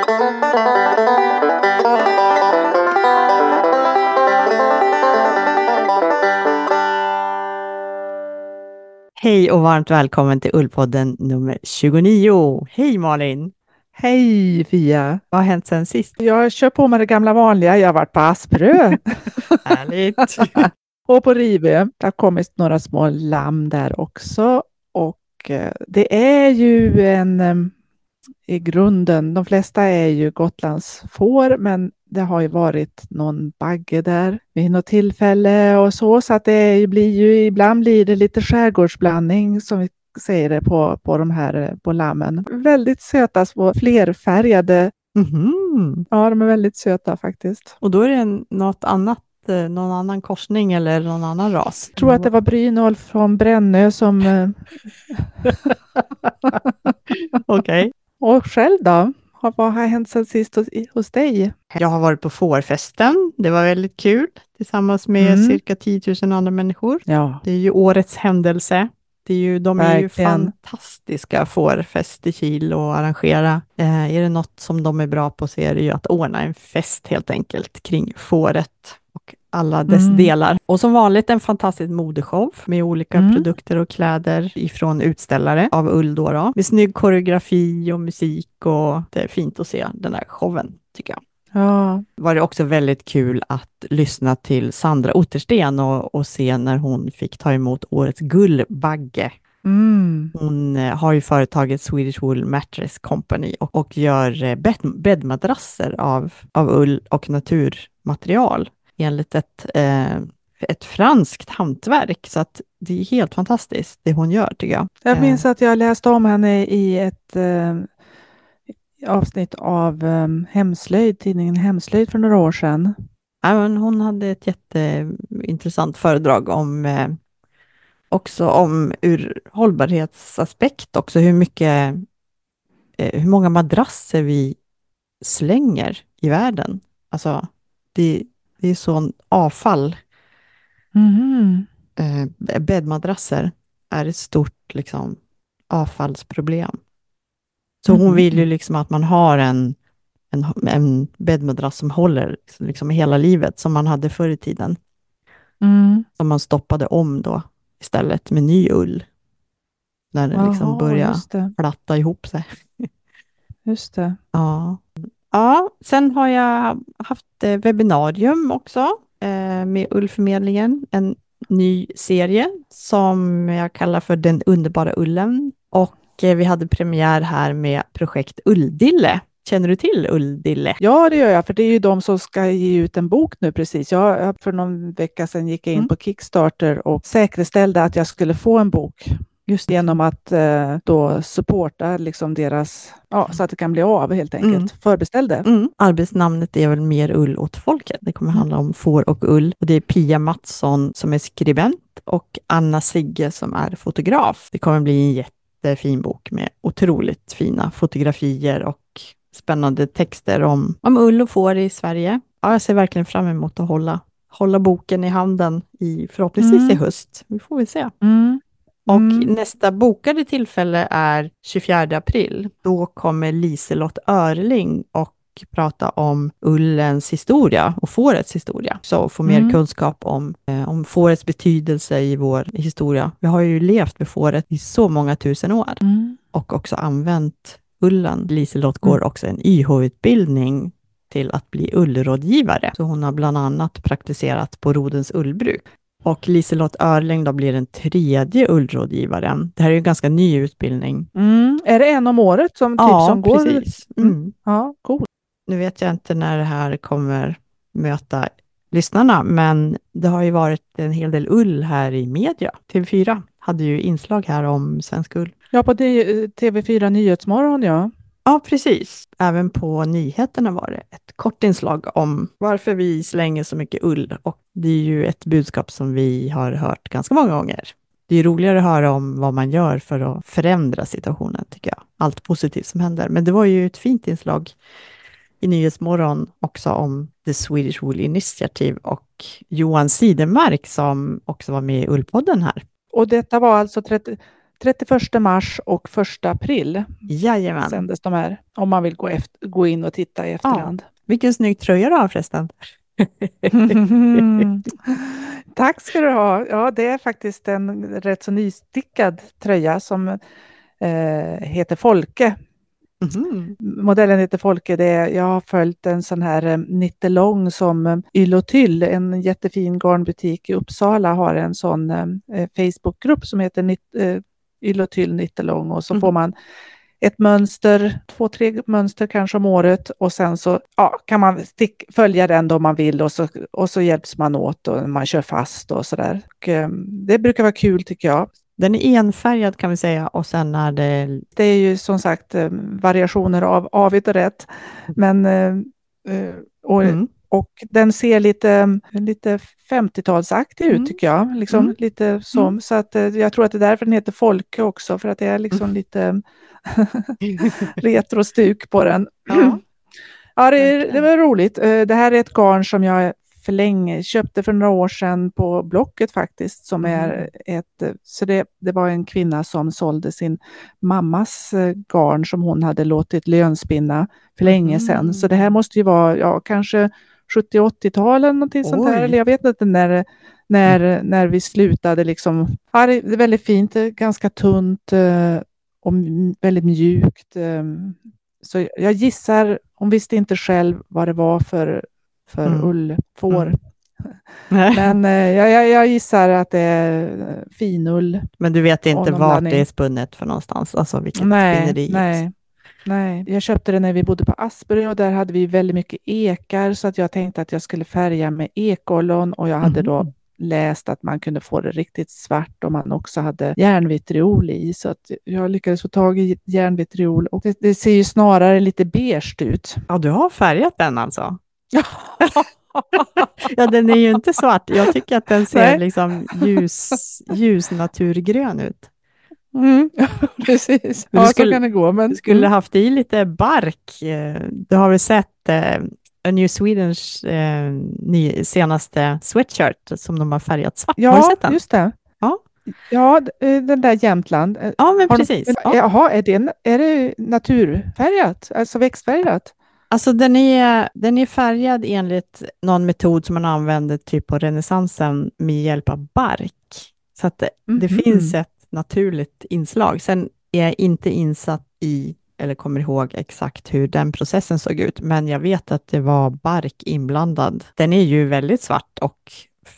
Hej och varmt välkommen till Ullpodden nummer 29. Hej Malin! Hej Fia! Vad har hänt sen sist? Jag kör på med det gamla vanliga. Jag har varit på Asprö Härligt! och på Rivö. Det har kommit några små lamm där också. Och det är ju i grunden, de flesta är ju Gotlands får, men det har ju varit någon bagge där vid något tillfälle och så att ibland blir det lite skärgårdsblandning som vi säger det på de här på lammen. Väldigt söta små flerfärgade. Mhm. Ja, de är väldigt söta faktiskt. Och då är det något annat, någon annan korsning eller någon annan ras? Jag tror att det var Brynolf från Brännö som... Okej. Och själv då? Vad har hänt sen sist hos dig? Jag har varit på fårfesten. Det var väldigt kul tillsammans med cirka 10 000 andra människor. Ja, Det är ju årets händelse. De är ju verkligen. fantastiska fårfest i Kil och arrangera. Är det något som de är bra på så är det ju att ordna en fest helt enkelt kring fåret och alla dess delar. Och som vanligt en fantastisk modeshow med olika produkter och kläder ifrån utställare av ull då. Med snygg koreografi och musik och det är fint att se den här showen tycker jag. Ja. Var det också väldigt kul att lyssna till Sandra Ottersten och se när hon fick ta emot årets Gullbagge. Hon har ju företaget Swedish Wool Mattress Company och gör bäddmadrasser av ull och naturmaterial enligt ett franskt hantverk. Så att det är helt fantastiskt det hon gör tycker jag. Jag minns att jag läste om henne i ett avsnitt av tidningen Hemslöjd för några år sedan. Ja, men hon hade ett jätteintressant föredrag också om ur hållbarhetsaspekt också hur många madrasser vi slänger i världen. Alltså det är sån avfall. Bäddmadrasser är ett stort liksom avfallsproblem. Så hon vill ju liksom att man har en bäddmadrass som håller liksom hela livet som man hade förr i tiden. Som man stoppade om då istället med ny ull. När det liksom börjar platta ihop sig. Just det. Ja. Ja, sen har jag haft webbinarium också med Ullförmedlingen. En ny serie som jag kallar för Den underbara ullen. Och vi hade premiär här med projekt Ulldille. Känner du till Ulldille? Ja, det gör jag, för det är ju de som ska ge ut en bok nu precis. Jag för någon vecka sedan gick jag in på Kickstarter och säkerställde att jag skulle få en bok. Just genom att då supporta liksom deras, så att det kan bli av helt enkelt. Förbeställde. Arbetsnamnet är väl Mer ull åt folket. Det kommer handla om får och ull. Och det är Pia Mattsson som är skribent och Anna Sigge som är fotograf. Det kommer bli en jättefin bok med otroligt fina fotografier och spännande texter om ull och får i Sverige. Ja, jag ser verkligen fram emot att hålla boken i handen förhoppningsvis i höst. Vi får väl se. Och nästa bokade tillfälle är 24 april. Då kommer Liselott Örling och prata om ullens historia och fårets historia. Så få mer kunskap om fårets betydelse i vår historia. Vi har ju levt med fåret i så många tusen år och också använt ullen. Liselott går också en YH-utbildning till att bli ullrådgivare. Så hon har bland annat praktiserat på Rodens ullbruk. Och Liselott Örling då blir den 3:e ullrådgivaren. Det här är ju en ganska ny utbildning. Är det en om året som går? Precis. Ja, cool. Nu vet jag inte när det här kommer möta lyssnarna, men det har ju varit en hel del ull här i media. TV4 hade ju inslag här om svensk ull. Ja, på TV4 Nyhetsmorgon, ja. Ja, precis. Även på nyheterna var det ett kort inslag om varför vi slänger så mycket ull. Och det är ju ett budskap som vi har hört ganska många gånger. Det är roligare att höra om vad man gör för att förändra situationen, tycker jag. Allt positivt som händer. Men det var ju ett fint inslag i Nyhetsmorgon också om The Swedish Wool Initiative och Johan Sidemark som också var med i Ullpodden här. Och detta var alltså 31 mars och 1 april Jajamän. sändes de här. Om man vill gå in och titta i efterhand. Vilken snygg tröja du har förresten. Tack ska du ha. Ja, det är faktiskt en rätt så nystickad tröja som heter Folke. Mhm. Modellen heter Folke. Jag har följt en sån här nittelång som Yllotyll, en jättefin garnbutik i Uppsala, har en sån Facebookgrupp som heter Yllotyll nittelång, och så får man ett mönster, 2-3 mönster kanske om året, och sen så kan man följa den då man vill, och så hjälps man åt och man kör fast och sådär. Det brukar vara kul tycker jag. Den är enfärgad kan vi säga, och sen är det... Det är ju som sagt variationer av avigt och rätt, men och den ser lite 50-talsaktig ut tycker jag. Liksom, lite som, så att jag tror att det är därför den heter Folke också, för att det är liksom lite retrostuk på den. Ja, det var roligt. Det här är ett garn som jag köpte för några år sedan på Blocket faktiskt, som är så det var en kvinna som sålde sin mammas garn som hon hade låtit lönspinna för länge sedan. Så det här måste ju vara kanske 70-80-tal eller någonting sånt här, eller jag vet inte när vi slutade liksom. Ja, det är väldigt fint, ganska tunt och väldigt mjukt. Så jag gissar, hon visste inte själv vad det var för ullfår. Men jag gissar att det är finull. Men du vet inte vart det är spunnet för någonstans? Alltså vilket spinneri? Nej, jag köpte det när vi bodde på Asperö, och där hade vi väldigt mycket ekar, så att jag tänkte att jag skulle färga med ekollon, och jag hade då läst att man kunde få det riktigt svart om man också hade järnvitriol i, så att jag lyckades få tag i järnvitriol, och det ser ju snarare lite beige ut. Ja, du har färgat den alltså? Ja, den är ju inte svart. Jag tycker att den ser liksom ljus naturgrön ut. Precis. Ja, så kan det gå. Men... Du skulle haft i lite bark. Du har väl sett A New Swedens senaste sweatshirt som de har färgat svart. Ja, har du sett den? Just det. Ja, den där Jämtland. Ja, men precis. Jaha, är det naturfärgat? Alltså växtfärgat? Alltså den är färgad enligt någon metod som man använder typ på renässansen med hjälp av bark. Så att det finns ett naturligt inslag. Sen är jag inte insatt i eller kommer ihåg exakt hur den processen såg ut, men jag vet att det var bark inblandad. Den är ju väldigt svart och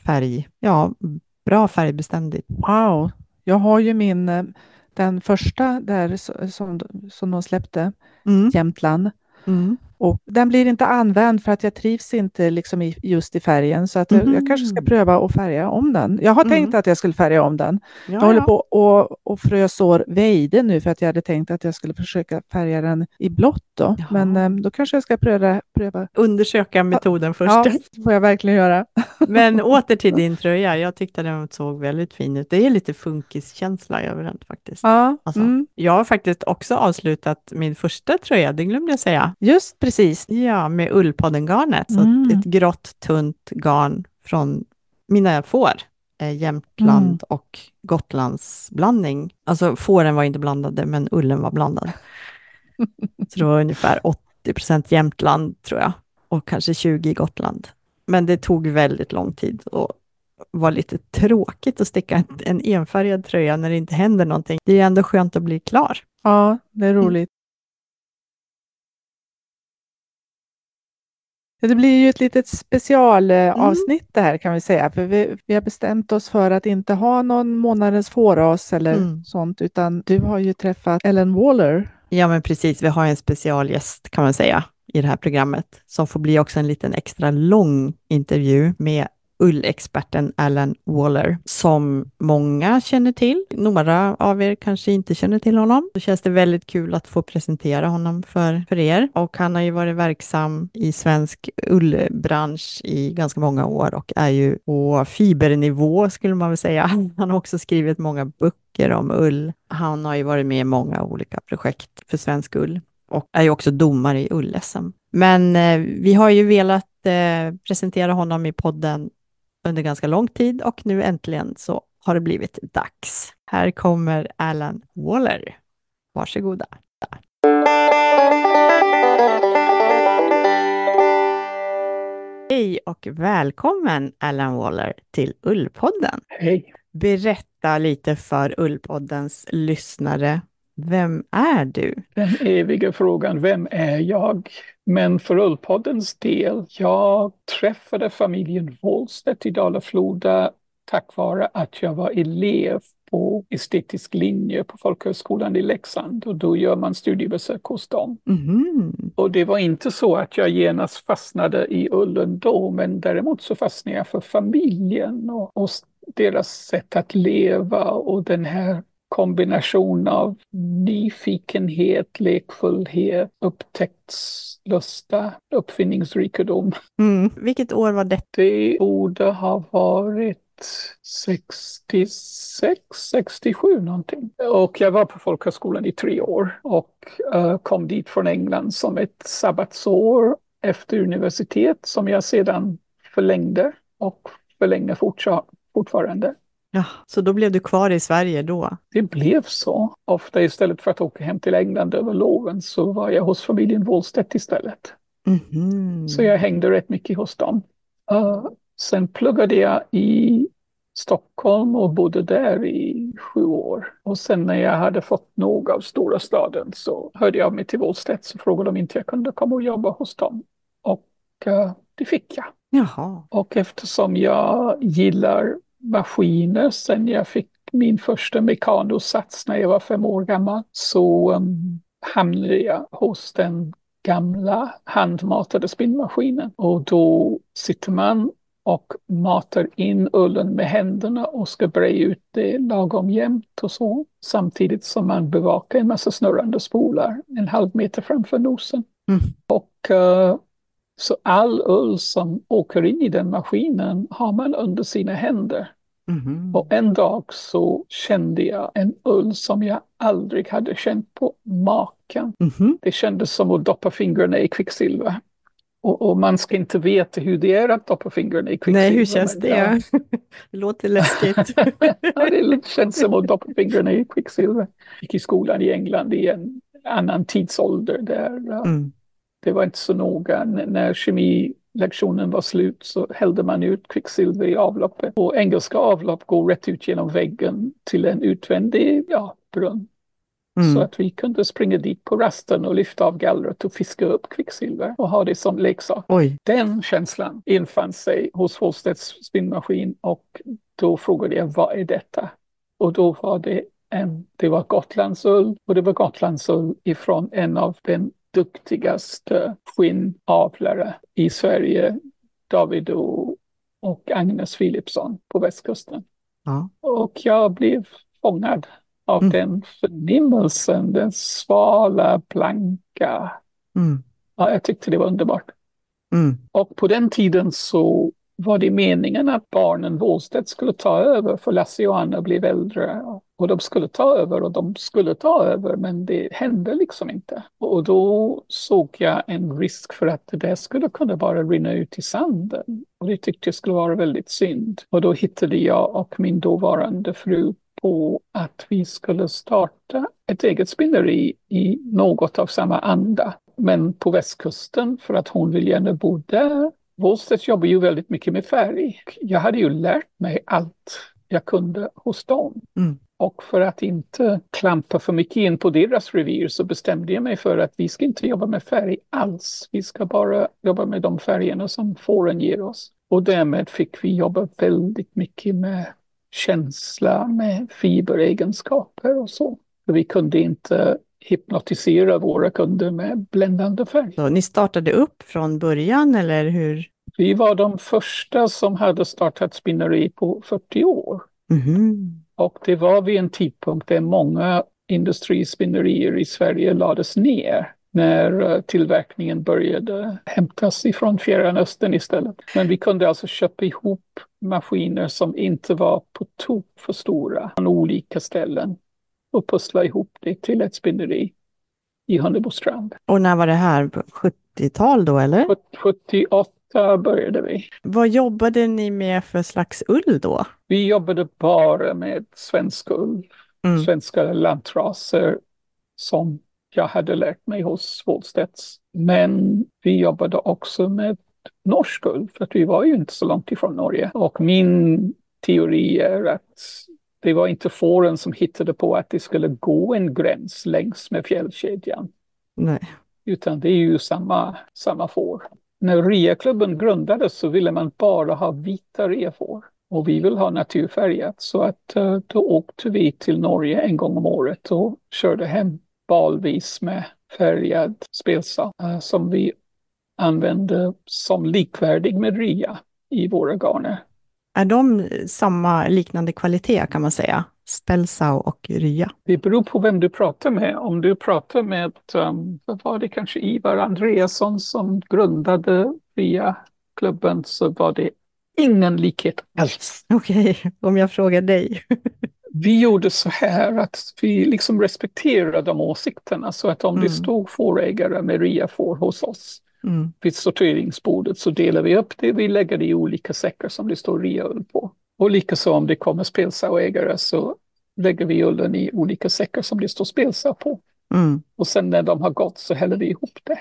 bra färgbeständigt. Wow, jag har ju den första där som de släppte, Jämtland. Och den blir inte använd för att jag trivs inte liksom just i färgen, så att jag kanske ska pröva att färga om den. Jag har tänkt att jag skulle färga om den. Jag håller på och frösår vejde nu, för att jag hade tänkt att jag skulle försöka färga den i blått då. Men då kanske jag ska pröva. Undersöka metoden först. Ja, det får jag verkligen göra. Men åter till din tröja. Jag tyckte den såg väldigt fin ut. Det är lite funkiskänsla över den faktiskt. Ja. Jag har faktiskt också avslutat min första tröja, det glömde jag säga. Just precis. Ja, med ullpoddengarnet. Så ett grått, tunt garn från mina får. Jämtland och Gotlands blandning. Alltså fåren var inte blandade, men ullen var blandad. Så det var ungefär 80% Jämtland tror jag. Och kanske 20% Gotland. Men det tog väldigt lång tid och var lite tråkigt att sticka en enfärgad tröja när det inte händer någonting. Det är ändå skönt att bli klar. Ja, det är roligt. Det blir ju ett litet specialavsnitt det här, kan vi säga. För vi har bestämt oss för att inte ha någon månadens fåras eller sånt, utan du har ju träffat Ellen Waller. Ja, men precis. Vi har en specialgäst kan man säga i det här programmet som får bli också en liten extra lång intervju med ullexperten Ellen Waller, som många känner till. Några av er kanske inte känner till honom. Då känns det väldigt kul att få presentera honom för er. Och han har ju varit verksam i svensk ullbransch i ganska många år och är ju på fibernivå skulle man väl säga. Han har också skrivit många böcker om ull. Han har ju varit med i många olika projekt för svensk ull och är ju också domare i ull-SM. Men vi har ju velat presentera honom i podden under ganska lång tid och nu äntligen så har det blivit dags. Här kommer Alan Waller. Varsågoda. Hej och välkommen Alan Waller till Ullpodden. Hej. Berätta lite för Ullpoddens lyssnare. Vem är du? Den eviga frågan, vem är jag? Men för Ullpoddens del, jag träffade familjen Wåhlstedt i Dala-Floda tack vare att jag var elev på estetisk linje på Folkhögskolan i Leksand, och då gör man studiebesök hos dem. Mhm. Och det var inte så att jag genast fastnade i ullen då, men däremot så fastnade jag för familjen och deras sätt att leva och den här kombination av nyfikenhet, lekfullhet, upptäcktslusta, uppfinningsrikedom. Vilket år var det? Det borde ha varit 66, 67 någonting. Och jag var på Folkhögskolan i 3 år och kom dit från England som ett sabbatsår efter universitet som jag sedan förlängde och förlänger fortfarande. Ja, så då blev du kvar i Sverige då? Det blev så. Ofta istället för att åka hem till England över loven så var jag hos familjen Wåhlstedt istället. Mhm. Så jag hängde rätt mycket hos dem. Sen pluggade jag i Stockholm och bodde där i 7 år. Och sen när jag hade fått nog av stora staden så hörde jag av mig till Wåhlstedt och frågade om inte jag kunde komma och jobba hos dem. Och det fick jag. Jaha. Och eftersom jag gillar maskiner sen jag fick min första mekanosats när jag var 5 år gammal så hamnade jag hos den gamla handmatade spinnmaskinen. Och då sitter man och matar in ullen med händerna och ska breja ut det lagom jämnt och så. Samtidigt som man bevakar en massa snurrande spolar 1/2 meter framför nosen. Och så all ull som åker in i den maskinen har man under sina händer. Och en dag så kände jag en ull som jag aldrig hade känt på maken. Det kändes som att doppa fingrarna i kvicksilver. Och man ska inte veta hur det är att doppa fingrarna i kvicksilver. Nej, hur känns det? Det låter läskigt. Ja, det känns som att doppa fingrarna i kvicksilver. Jag gick i skolan i England i en annan tidsålder där det var inte så noga. När kemilektionen var slut så hällde man ut kvicksilver i avloppet. Och engelska avlopp går rätt ut genom väggen till en utvändig brunn. Så att vi kunde springa dit på rasten och lyfta av gallret och fiska upp kvicksilver och ha det som leksak. Oj. Den känslan infann sig hos Wåhlstedts spinnmaskin och då frågade jag, vad är detta? Och då var det var Gotlandsull, och det var Gotlandsull ifrån en av den duktigaste skinnavlare i Sverige, David och Agnes Philipsson på västkusten. Ja. Och jag blev fångad av den förnimmelsen, den svala, blanka. Ja, jag tyckte det var underbart. Och på den tiden så var det meningen att barnen Wåhlstedt skulle ta över, för Lasse och Anna blev äldre. Och de skulle ta över, men det hände liksom inte. Och då såg jag en risk för att det där skulle kunna bara rinna ut i sanden. Och det tyckte jag skulle vara väldigt synd. Och då hittade jag och min dåvarande fru på att vi skulle starta ett eget spinneri i något av samma anda. Men på västkusten, för att hon vill gärna bo där. Wåhlstedt jobbar ju väldigt mycket med färg. Jag hade ju lärt mig allt jag kunde hos dem. Och för att inte klampa för mycket in på deras revir så bestämde jag mig för att vi ska inte jobba med färg alls. Vi ska bara jobba med de färgerna som fåren ger oss. Och därmed fick vi jobba väldigt mycket med känsla, med fiberegenskaper och så. För vi kunde inte hypnotisera våra kunder med bländande färg. Så ni startade upp från början eller hur? Vi var de första som hade startat spinneri på 40 år. Och det var vid en tidpunkt där många industrispinnerier i Sverige lades ner när tillverkningen började hämtas ifrån Fjärran Östern istället. Men vi kunde alltså köpa ihop maskiner som inte var på tok för stora från olika ställen och pussla ihop det till ett spinneri i Hunnebostrand. Och när var det här? 70-tal då eller? 78 där började vi. Vad jobbade ni med för slags ull då? Vi jobbade bara med svensk ull, svenska lantraser som jag hade lärt mig hos Wollstedts. Men vi jobbade också med norsk ull, för att vi var ju inte så långt ifrån Norge. Och min teori är att det var inte fåren som hittade på att det skulle gå en gräns längs med fjällkedjan. Nej. Utan det är ju samma får. När RIA-klubben grundades så ville man bara ha vita RIA-får. Och vi vill ha naturfärgat. Så att då åkte vi till Norge en gång om året och körde hem balvis med färgad spelsa som vi använde som likvärdig med RIA i våra garner. Är de samma liknande kvalitet kan man säga? Spelsau och RIA? Det beror på vem du pratar med. Om du pratar med, vad var det kanske Ivar Andreasson som grundade RIA-klubben, så var det ingen likhet alls. Okej, om jag frågar dig. Vi gjorde så här att vi liksom respekterade de åsikterna, så att om det stod fårägare med RIA-får hos oss vid sorteringsbordet så delar vi upp det. Vi lägger det i olika säckar som det står RIA-ull på. Och likaså om det kommer spelsauägare så lägger vi ullen i olika säckar som det står spelsau på. Och sen när de har gått så häller vi ihop det.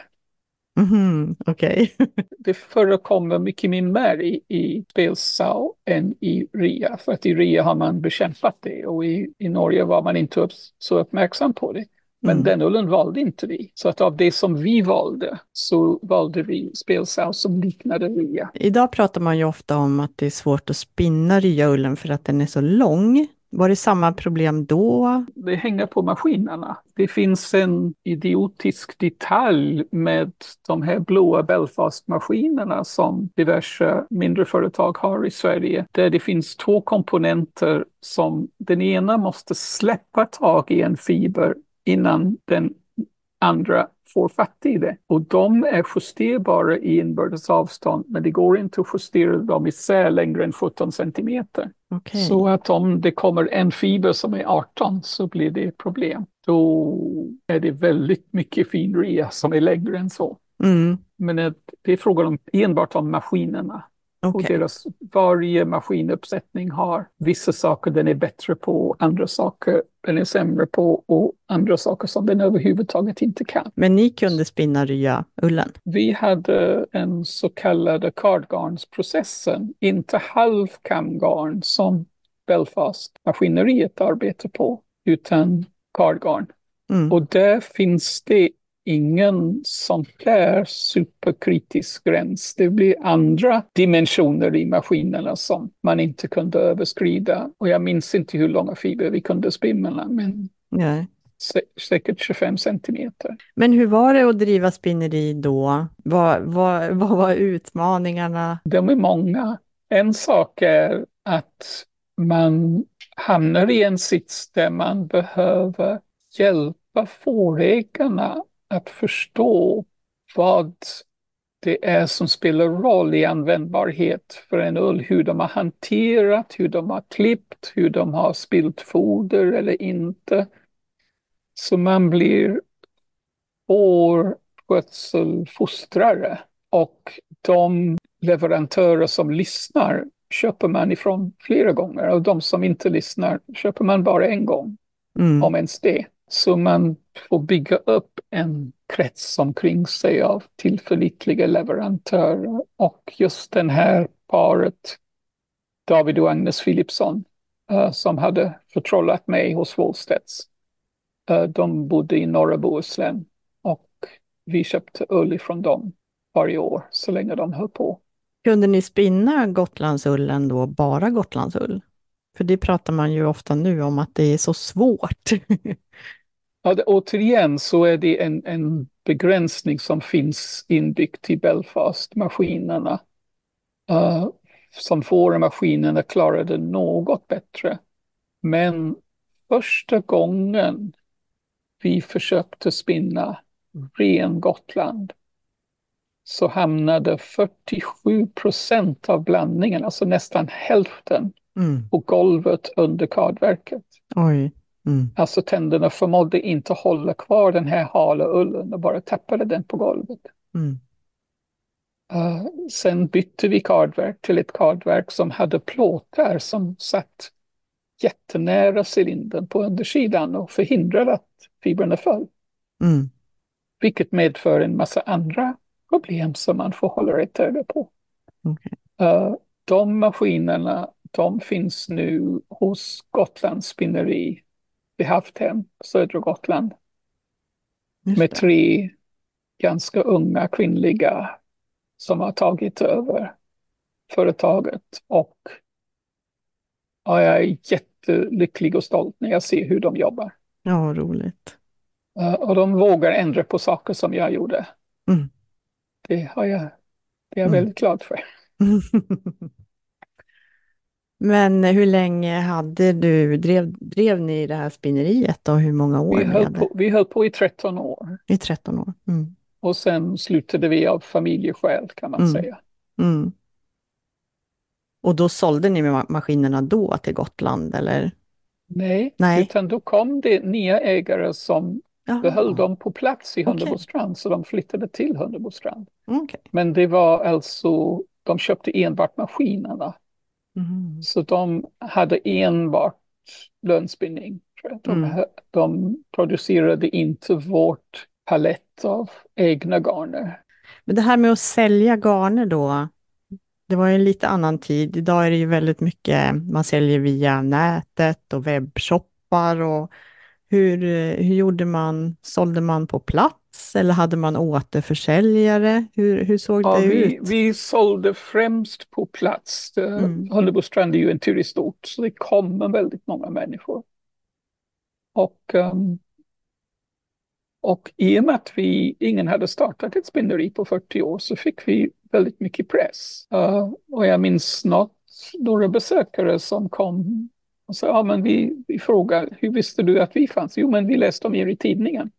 Okej. Det förekommer mycket mer i spelsau än i RIA. För att i RIA har man bekämpat det och i Norge var man inte så uppmärksam på det. Men den ullen valde inte vi. Så att av det som vi valde så valde vi spelsau som liknade RIA. Idag pratar man ju ofta om att det är svårt att spinna RIA-ullen för att den är så lång. Var det samma problem då? Det hänger på maskinerna. Det finns en idiotisk detalj med de här blåa Belfast-maskinerna som diverse mindre företag har i Sverige. Där det finns 2 komponenter som den ena måste släppa tag i en fiber innan den andra får fatt i det. Och de är justerbara i inbördes avstånd, men det går inte att justera dem isär längre än 17 centimeter. Okay. Så att om det kommer en fiber som är 18 så blir det ett problem. Då är det väldigt mycket fin RIA som är längre än så. Men det är frågan om enbart om maskinerna. Okay. Och varje maskinuppsättning har vissa saker den är bättre på, andra saker den är sämre på och andra saker som den överhuvudtaget inte kan. Men ni kunde spinna RIA-ullen? Vi hade en så kallad cardgarnsprocessen, inte halvkamgarn som Belfast-maskineriet arbetar på, utan cardgarn. Och där finns det ingen sån där superkritisk gräns. Det blir andra dimensioner i maskinerna som man inte kunde överskrida. Och jag minns inte hur långa fiber vi kunde spinna, men säkert 25 centimeter. Men hur var det att driva spinneri då? Vad var utmaningarna? De är många. En sak är att man hamnar i en sits där man behöver hjälpa fårägarna att förstå vad det är som spelar roll i användbarhet för en ull. Hur de har hanterat, hur de har klippt, hur de har spillt foder eller inte. Så man blir fårskötselfostrare. Och de leverantörer som lyssnar köper man ifrån flera gånger. Och de som inte lyssnar köper man bara en gång, om ens det. Så man får bygga upp en krets omkring sig av tillförlitliga leverantörer. Och just den här paret, David och Agnes Philipsson, som hade förtrollat mig hos Wollstedts. De bodde i norra Bohuslän och vi köpte ull ifrån dem varje år så länge de höll på. Kunde ni spinna Gotlandsullen då, bara Gotlandsull? För det pratar man ju ofta nu om att det är så svårt. Ja, återigen så är det en begränsning som finns inbyggt i Belfast-maskinerna. Som fårmaskinerna klarade något bättre. Men första gången vi försökte spinna ren Gotland så hamnade 47% av blandningen, alltså nästan hälften, på golvet under kardverket. Oj. Alltså tänderna förmådde inte hålla kvar den här hala ullen och bara tappade den på golvet. Sen bytte vi kardverk till ett kardverk som hade plåtar som satt jättenära cylindern på undersidan och förhindrade att fibrerna föll. Mm. Vilket medför en massa andra problem som man får hålla rätt öga på. Okay. De maskinerna, de finns nu hos Gotlands spinneri vid Havthem, södra Gotland. Med 3 ganska unga kvinnliga som har tagit över företaget. Och jag är jättelycklig och stolt när jag ser hur de jobbar. Ja, roligt. Och de vågar ändra på saker som jag gjorde. Mm. Det är jag väldigt glad för. Men hur länge drev ni det här spinneriet då? Hur många år? Vi höll på i 13 år. I 13 år. Mm. Och sen slutade vi av familjeskäl kan man säga. Mm. Och då sålde ni maskinerna då till Gotland, eller? Nej, utan då kom det nya ägare som behöll dem på plats i Hunnebostrand, så de flyttade till Hunnebostrand. Okay. Men det var alltså, de köpte enbart maskinerna. Mm. Så de hade enbart lönspinning. De producerade inte vårt palett av egna garner. Men det här med att sälja garner då, det var ju en lite annan tid. Idag är det ju väldigt mycket, man säljer via nätet och webbshoppar. Och hur gjorde man? Sålde man på plats eller hade man återförsäljare? Hur såg det ut? Vi sålde främst på plats. Hunnebostrand är ju en turistort, så det kommer väldigt många människor. Och i och med att ingen hade startat ett spinneri på 40 år så fick vi väldigt mycket press. Och jag minns några besökare som kom och sa, men vi frågade, hur visste du att vi fanns? Jo, men vi läste om er i tidningen.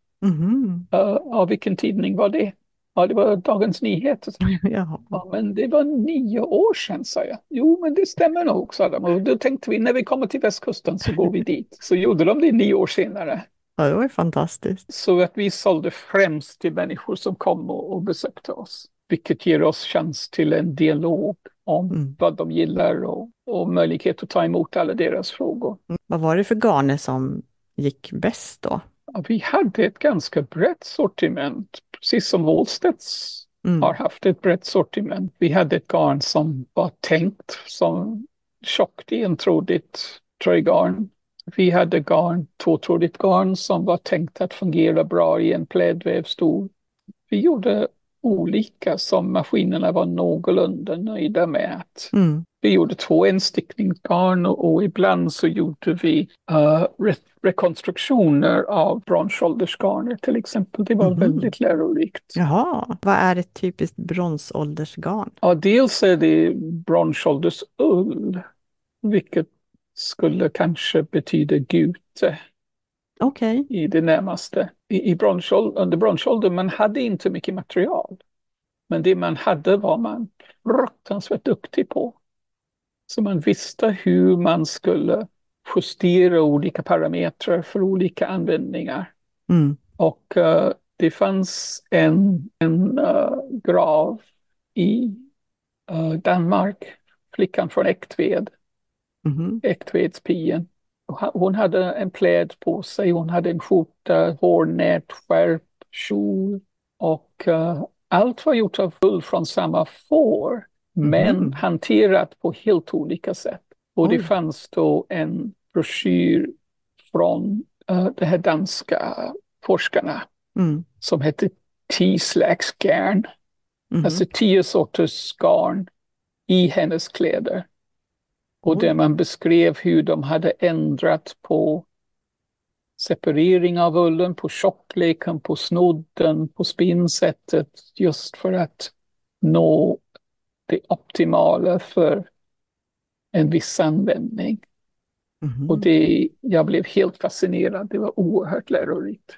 Vilken tidning var det? Ja, det var Dagens Nyheter. Ja, men det var 9 år sedan, sa jag. Jo, men det stämmer nog, sa de. Och då tänkte vi, när vi kommer till västkusten så går vi dit. Så gjorde de det 9 år senare. Ja, det var ju fantastiskt. Så att vi sålde främst till människor som kom och besökte oss. Vilket ger oss chans till en dialog om vad de gillar och möjlighet att ta emot alla deras frågor. Vad var det för garner som gick bäst då? Ja, vi hade ett ganska brett sortiment, precis som Wallstedts har haft ett brett sortiment. Vi hade ett garn som var tänkt som tjockt entrådigt tröjgarn. Vi hade tvåtrådigt garn som var tänkt att fungera bra i en plädvävstol. Vi gjorde olika som maskinerna var någorlunda nöjda med. Vi gjorde 2 enstickningsgarn och ibland så gjorde vi rekonstruktioner av bronsåldersgarner till exempel. Det var väldigt lärorikt. Jaha, vad är ett typiskt bronsåldersgarn? Ja, dels är det bronsåldersull, vilket skulle kanske betyda gute. Okej. I det närmaste. Under bronsåldern man hade inte mycket material. Men det man hade var man fruktansvärt duktig på. Så man visste hur man skulle justera olika parametrar för olika användningar. Och det fanns en grav i Danmark. Flickan från Äktved. Äktvedspien. Hon hade en pläd på sig, hon hade en skjorta, hårnät, skärp, kjol och allt var gjort av ull från samma får, men hanterat på helt olika sätt. Och det fanns då en broschyr från de här danska forskarna som hette 10 slags garn, alltså 10 sorters garn i hennes kläder. Och där man beskrev hur de hade ändrat på separering av ullen, på tjockleken, på snodden, på spinnsättet, just för att nå det optimala för en viss användning. Och jag blev helt fascinerad, det var oerhört lärorikt.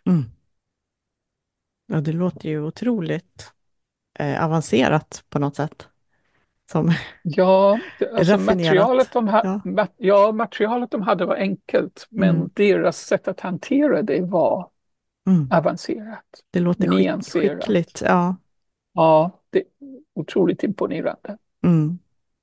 Ja, det låter ju otroligt avancerat på något sätt. Ja, alltså materialet de hade var enkelt, men deras sätt att hantera det var avancerat. Det låter skickligt. Ja, otroligt imponerande. Mm.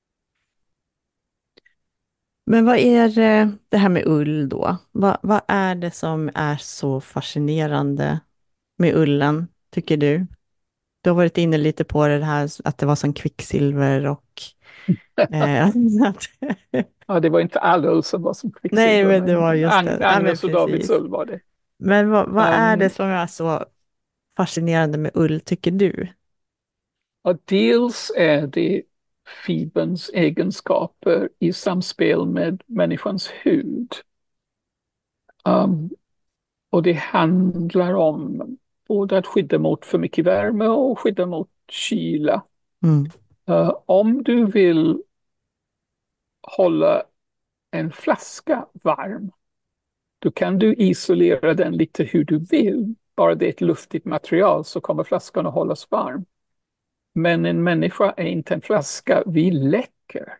Men vad är det här med ull då? Vad är det som är så fascinerande med ullen, tycker du? Du har varit inne lite på det här att det var som kvicksilver och... att, Ja, det var inte all ull som var som nej, kvicksilver, men det var men just det. Ja, men Agnes och Davids precis. ull var det. Men vad är det Um, som är så fascinerande med ull, tycker du? ja, dels är det fiberns egenskaper i samspel med människans hud. Um, och det handlar om både att skydda mot för mycket värme och skydda mot kyla. Mm. Om du vill hålla en flaska varm, då kan du isolera den lite hur du vill. Bara det är ett luftigt material så kommer flaskan att hållas varm. Men en människa är inte en flaska, vi läcker.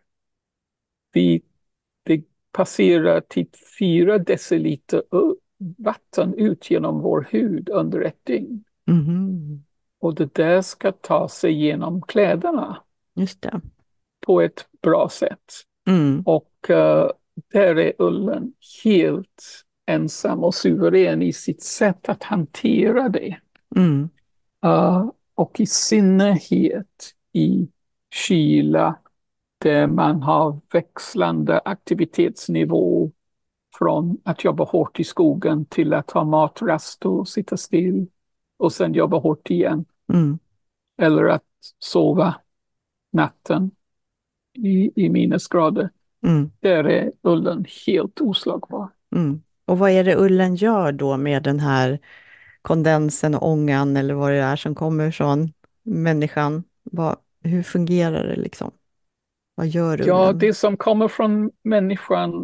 Det passerar typ 4 deciliter vatten ut genom vår hud under ett dygn. Mm. Och det där ska ta sig genom kläderna. Just det. På ett bra sätt. Mm. Och där är ullen helt ensam och suverän i sitt sätt att hantera det. Mm. Och i synnerhet i kyla där man har växlande aktivitetsnivå från att jobba hårt i skogen till att ha matrast och sitta still och sen jobba hårt igen. Mm. Eller att sova natten i minusgrader. Mm. Där är ullen helt oslagbar. Mm. Och vad är det ullen gör då med den här kondensen och ångan eller vad det är som kommer från människan? Hur fungerar det liksom? Vad gör Ja, ullen? det som kommer från människan,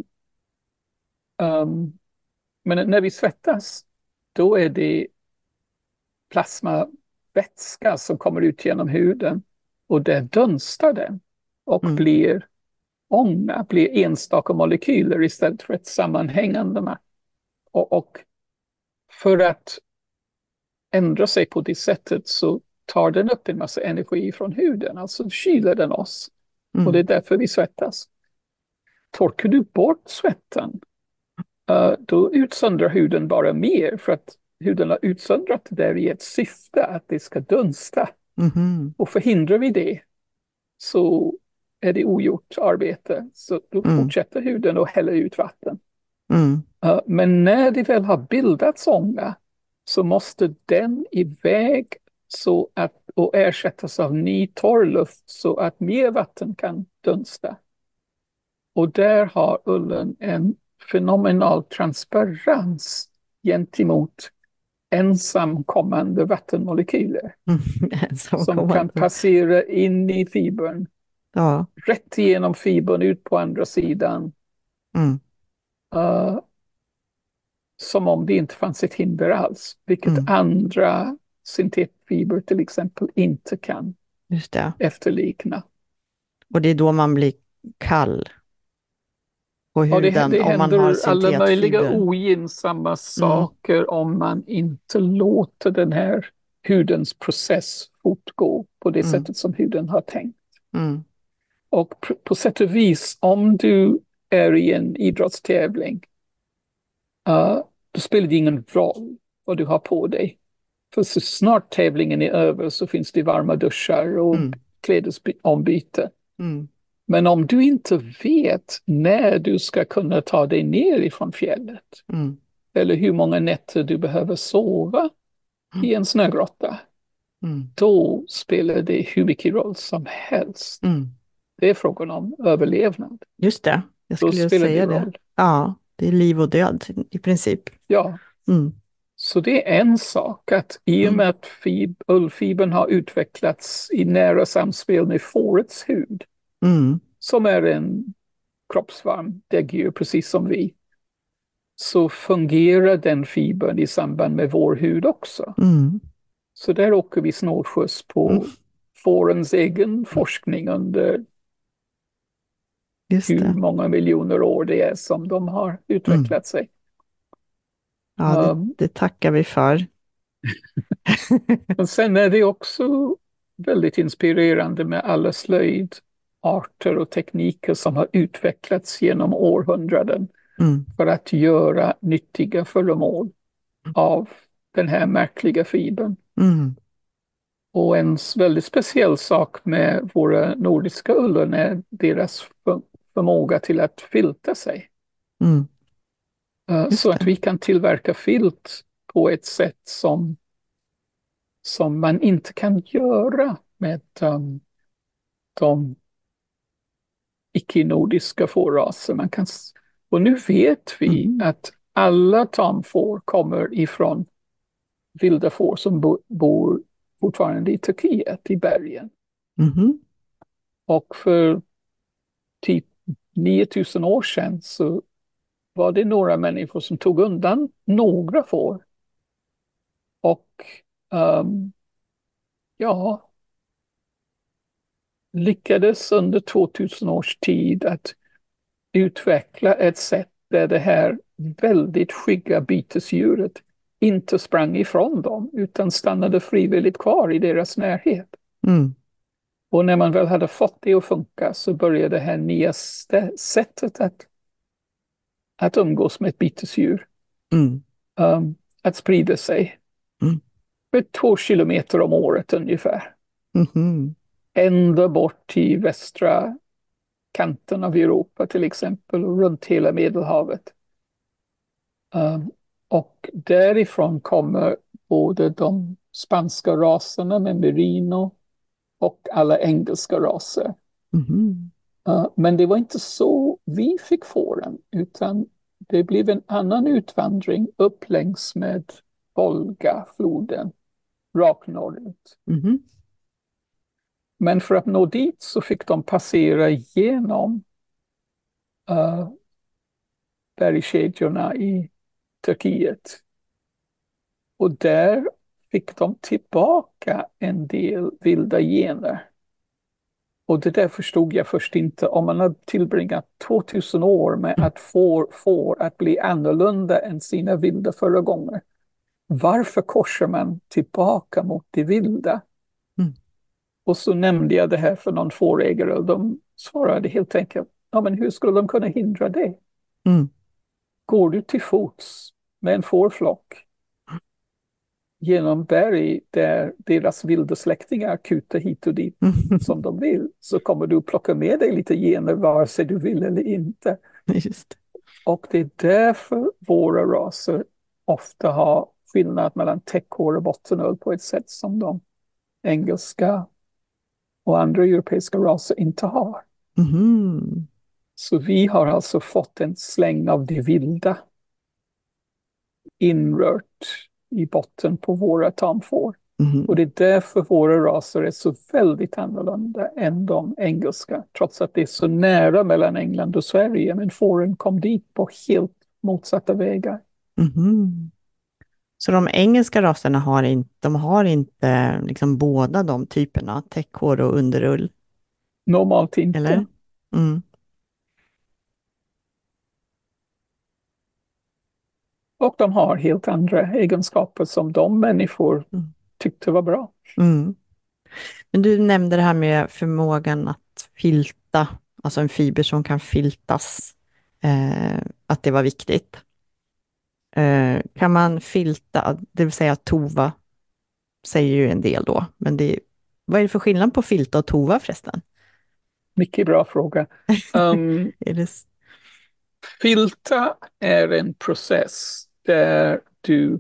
men när vi svettas, då är det plasmavätska som kommer ut genom huden och där dunstar den och blir ånga, blir enstaka molekyler istället för ett sammanhängande. Och för att ändra sig på det sättet så tar den upp en massa energi från huden, alltså kyler den oss. Och det är därför vi svettas. Torkar du bort svetten, då utsöndrar huden bara mer för att huden har utsöndrat det där i ett syfte att det ska dunsta. Mm. Och förhindrar vi det så är det ogjort arbete. Så då fortsätter huden att hälla ut vatten. Mm. Men när det väl har bildats ånga så måste den iväg och ersättas av ny torrluft så att mer vatten kan dunsta. Och där har ullen en fenomenal transparens gentemot ensamkommande vattenmolekyler. Som kan passera in i fibern. Ja. Rätt igenom fibern ut på andra sidan. Som om det inte fanns ett hinder alls. Vilket andra syntetfiber till exempel inte kan efterlikna. Och det är då man blir kall på huden det om man har händer alla möjliga syntetfiber. ogynnsamma saker om man inte låter den här hudens process fortgå på det sättet som huden har tänkt. Och på sätt och vis, om du är i en idrottstävling, då spelar det ingen roll vad du har på dig. För så snart tävlingen är över så finns det varma duschar och klädesombyte. Men om du inte vet när du ska kunna ta dig ner ifrån fjället, eller hur många nätter du behöver sova i en snögrotta, då spelar det hur mycket roll som helst. Det är frågan om överlevnad. Just det, jag skulle säga det. Ja, det är liv och död i princip. Ja, så det är en sak att i och med att ullfibern har utvecklats i nära samspel med fårets hud, som är en kroppsvarm däggdjur precis som vi, så fungerar den fibern i samband med vår hud också. Så där åker vi snålskjuts på fårens egen forskning under hur många miljoner år det är som de har utvecklat sig. Ja, det tackar vi för. Men sen är det också väldigt inspirerande med alla slöjdarter och tekniker som har utvecklats genom århundraden för att göra nyttiga föremål av den här märkliga fibern. Och en väldigt speciell sak med våra nordiska ullor är deras förmåga till att filta sig. Så att vi kan tillverka filt på ett sätt som man inte kan göra med de icke-nordiska fårraser. Och nu vet vi att alla tamfår kommer ifrån vilda får som bor fortfarande i Turkiet, i bergen. Och för typ 9000 år sedan så var det några människor som tog undan några får. Och lyckades under 2000 års tid att utveckla ett sätt där det här väldigt skygga bytesdjuret inte sprang ifrån dem utan stannade frivilligt kvar i deras närhet. Och när man väl hade fått det att funka så började det här nya sättet att umgås med ett bytesdjur att sprida sig med 2 kilometer om året ungefär. Ända bort till västra kanten av Europa till exempel och runt hela Medelhavet. Och därifrån kommer både de spanska raserna med merino och alla engelska raser. Men det var inte så vi fick fåren, utan det blev en annan utvandring upp längs med Volga-floden, rakt norrut. Men för att nå dit så fick de passera genom bergskedjorna i Turkiet. Och där fick de tillbaka en del vilda gener. Och det där förstod jag först inte. Om man har tillbringat 2000 år med att få att bli annorlunda än sina vilda föregångare. Varför korsar man tillbaka mot det vilda? Och så nämnde jag det här för någon fårägare och de svarade helt enkelt, ja men hur skulle de kunna hindra det? Går du till fots med en fårflock genom berg där deras vilda släktingar kutar hit och dit som de vill, så kommer du plocka med dig lite gener vare sig du vill eller inte. Just. Och det är därför våra raser ofta har skillnad mellan täckhår och bottenull på ett sätt som de engelska och andra europeiska raser inte har. Så vi har alltså fått en släng av det vilda inrört i botten på våra tamfår. Och det är därför våra raser är så väldigt annorlunda än de engelska. Trots att det är så nära mellan England och Sverige. Men fåren kom dit på helt motsatta vägar. Så de engelska raserna har inte liksom båda de typerna, täckhår och underull? Normalt inte. Eller? Och de har helt andra egenskaper som de människor tyckte var bra. Men du nämnde det här med förmågan att filta, alltså en fiber som kan filtas, att det var viktigt. Kan man filta, det vill säga tova, säger ju en del då, men vad är det för skillnad på filta och tova förresten? Mycket bra fråga. Filta är en process där du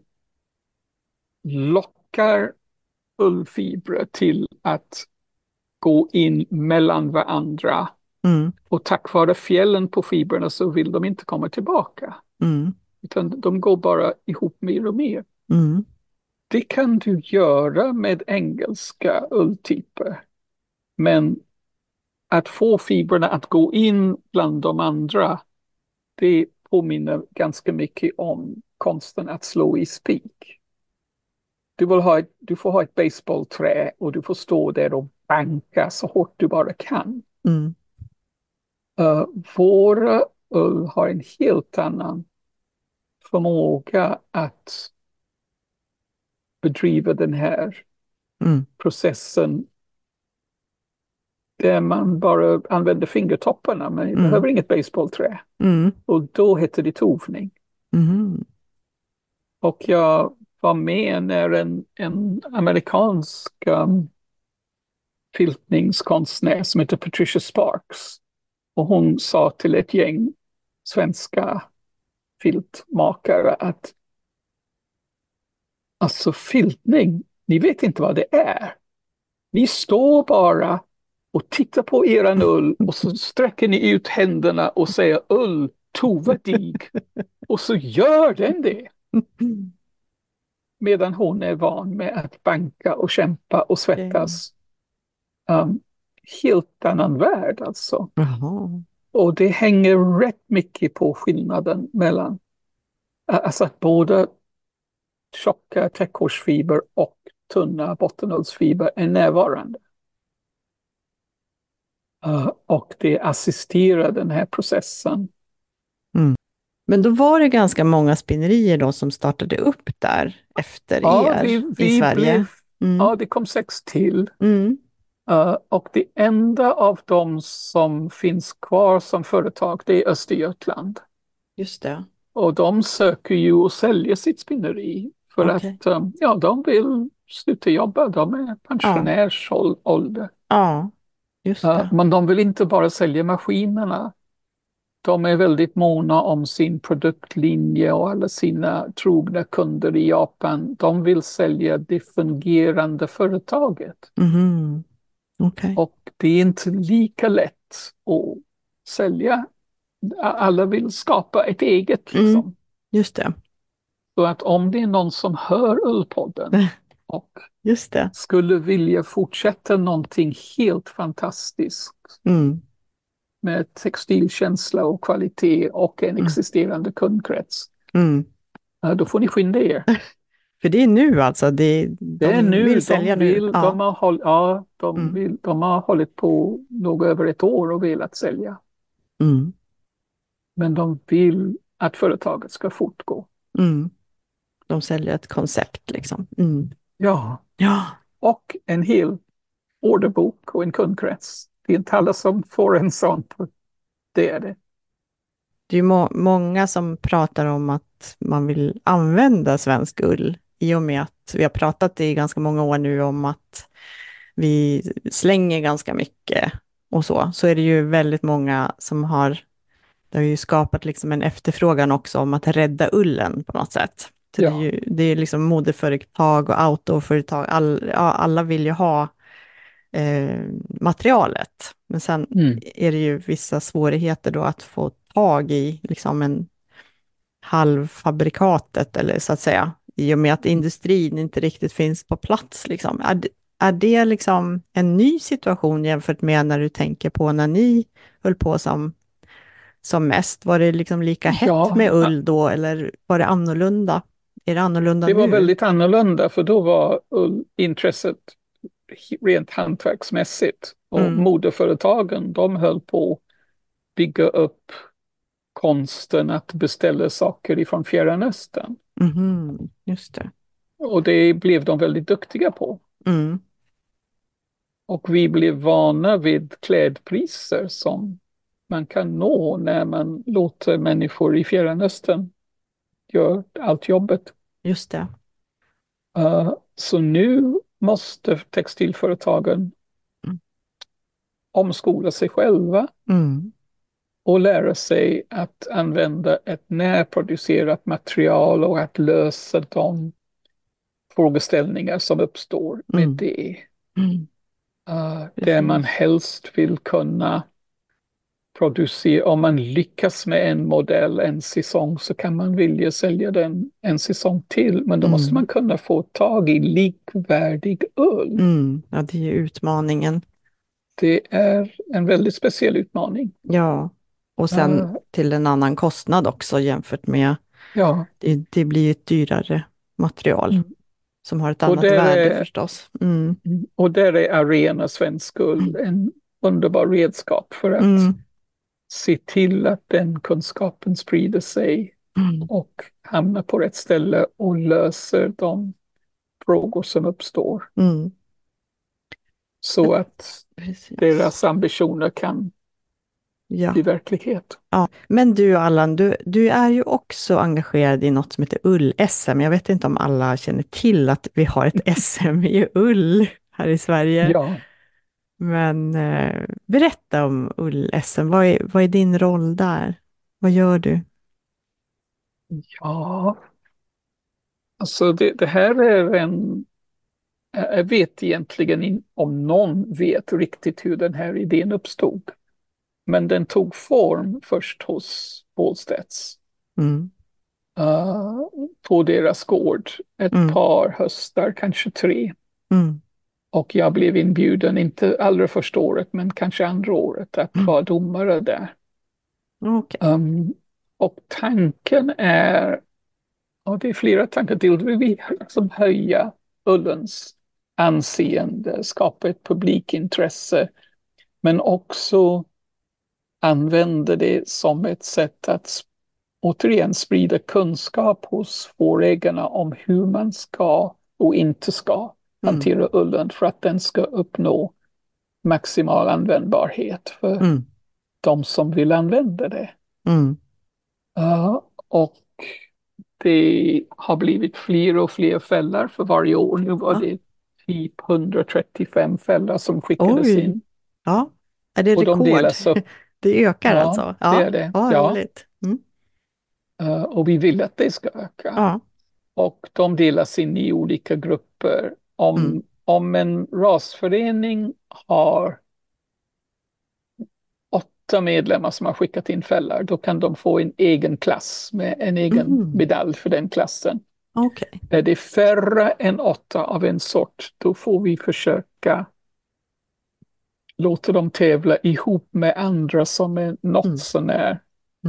lockar ullfibrer till att gå in mellan varandra. Och tack vare fjällen på fibrerna så vill de inte komma tillbaka. Utan de går bara ihop mer och mer. Det kan du göra med engelska ulltyper. Men att få fibrerna att gå in bland de andra, det påminner ganska mycket om konsten att slå i spik. Du får ha ett baseballträ och du får stå där och banka så hårt du bara kan. Våra ull har en helt annan förmåga att bedriva den här processen där man bara använder fingertopparna, men man behöver inget baseballträ. Och då heter det tovning. Och jag var med när en amerikansk filtningskonstnär som heter Patricia Sparks, och hon sa till ett gäng svenska filtmakare att alltså filtning, ni vet inte vad det är. Ni står bara och tittar på eran ull och så sträcker ni ut händerna och säger ull, tova dig. Och så gör den det. Medan hon är van med att banka och kämpa och svettas. Helt annan värld alltså. Och det hänger rätt mycket på skillnaden mellan alltså att både tjocka täckhårsfiber och tunna bottenullsfiber är närvarande. Och det assisterar den här processen. Men då var det ganska många spinnerier då som startade upp där efter er i Sverige. Ja, det kom 6 till. Och det enda av dem som finns kvar som företag, det är Östergötland. Just det. Och de söker ju att sälja sitt spinneri för att de vill sluta jobba. De är pensionärsålder. Ja, just det. Men de vill inte bara sälja maskinerna. De är väldigt måna om sin produktlinje och alla sina trogna kunder i Japan. De vill sälja det fungerande företaget. Och det är inte lika lätt att sälja. Alla vill skapa ett eget. Liksom. Just det. Så att om det är någon som hör Ullpodden och skulle vilja fortsätta någonting helt fantastiskt med textilkänsla och kvalitet och en existerande kundkrets, då får ni skynda er. För det är nu alltså? Det är nu, vill sälja nu? De har hållit på nog över ett år och velat sälja. Men de vill att företaget ska fortgå. De säljer ett koncept liksom. Ja. Och en hel orderbok och en kundkrets. Det är inte alla som får en sån. Det är det. Det är många som pratar om att man vill använda svensk ull i och med att vi har pratat i ganska många år nu om att vi slänger ganska mycket och så är det ju väldigt många som det har ju skapat liksom en efterfrågan också om att rädda ullen på något sätt. Så det är liksom modeföretag och autoföretag, alla vill ju ha materialet. Men sen är det ju vissa svårigheter då att få tag i liksom en halvfabrikatet eller så att säga, i och med att industrin inte riktigt finns på plats. Liksom. Är det liksom en ny situation jämfört med när du tänker på när ni höll på som mest? Var det liksom lika hett med ull då eller var det annorlunda? Är det annorlunda nu? Det var väldigt annorlunda, för då var intresset rent hantverksmässigt. Och modeföretagen, de höll på att bygga upp konsten att beställa saker ifrån Fjärran Östern. Just det. Och det blev de väldigt duktiga på. Och vi blev vana vid klädpriser som man kan nå när man låter människor i Fjärran Östern göra allt jobbet. Just det. Så nu måste textilföretagen omskola sig själva och lära sig att använda ett närproducerat material och att lösa de frågeställningar som uppstår med det. Där man helst vill kunna producera, om man lyckas med en modell en säsong så kan man vilja sälja den en säsong till, men då måste man kunna få tag i likvärdig ull. Ja, det är ju utmaningen. Det är en väldigt speciell utmaning. Ja, och sen till en annan kostnad också jämfört med, det blir ju ett dyrare material som har ett annat värde förstås. Och där är Arena Svensk Ull en underbar redskap för att se till att den kunskapen sprider sig och hamnar på rätt ställe och löser de frågor som uppstår. så att Precis. deras ambitioner kan bli verklighet. Ja. Men du Allan, du är ju också engagerad i något som heter ull-SM. Jag vet inte om alla känner till att vi har ett SM i ull här i Sverige. Ja. Men berätta om ull-SM. Vad är din roll där? Vad gör du? Ja, alltså det här är jag vet egentligen om någon vet riktigt hur den här idén uppstod. Men den tog form först hos Bålstedts. På deras gård. Ett par höstar, kanske 3. Och jag blev inbjuden, inte allra första året, men kanske andra året, att vara domare där. Okay. Och tanken är, och det är flera tankar till, vi vill liksom höja ullens anseende, skapa ett publikintresse, men också använda det som ett sätt att återigen sprida kunskap hos fårägarna om hur man ska och inte ska hantera ullen för att den ska uppnå maximal användbarhet för de som vill använda det. Och det har blivit fler och fler fällar för varje år. Nu var det typ 135 fällar som skickades in. Ja, är det rekord? De delas upp. Det ökar alltså? Ja, det är det. Ja, roligt. Och vi vill att det ska öka. Ja. Och de delas in i olika grupper. Om en rasförening har 8 medlemmar som har skickat in fällar, då kan de få en egen klass med en egen medalj för den klassen. Okay. Är det färre än 8 av en sort, då får vi försöka låta dem tävla ihop med andra som är något sånär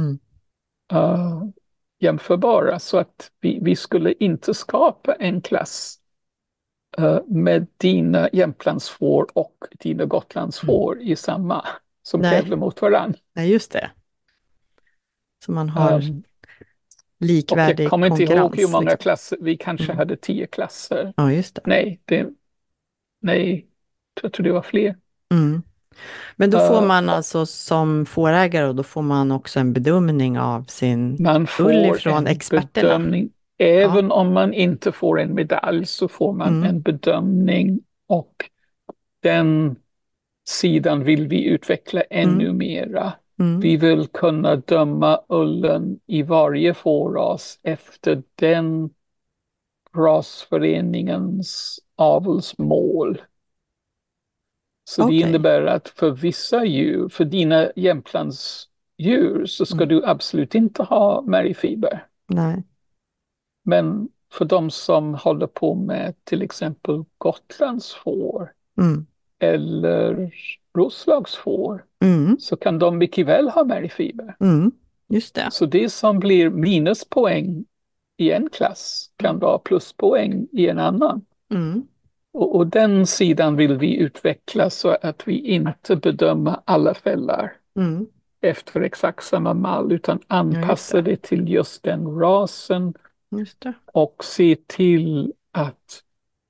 jämförbara. Så att vi skulle inte skapa en klass med dina Jämtlandsfår och dina Gotlandsfår i samma, som tävlar mot varandra. Nej, just det. Så man har likvärdig jag kommer konkurrens. inte ihåg hur många klasser, vi kanske hade 10 klasser. Ja, just det. Nej, jag tror det var fler. Men då får man alltså som fårägare, och då får man också en bedömning av sin ull ifrån experterna. Bedömning. Även om man inte får en medalj så får man en bedömning, och den sidan vill vi utveckla ännu mera. Vi vill kunna döma ullen i varje fåras efter den rasföreningens avelsmål. Så det innebär att för vissa djur, för dina Jämtlandsdjur, så ska du absolut inte ha märgfiber. Nej. Men för de som håller på med till exempel Gotlandsfår eller Roslagsfår, så kan de mycket väl ha märgfiber. Just det. Så det som blir minuspoäng i en klass kan vara pluspoäng i en annan. Och den sidan vill vi utveckla så att vi inte bedömer alla fällar efter exakt samma mall, utan anpassa det till just den rasen. Just det. Och se till att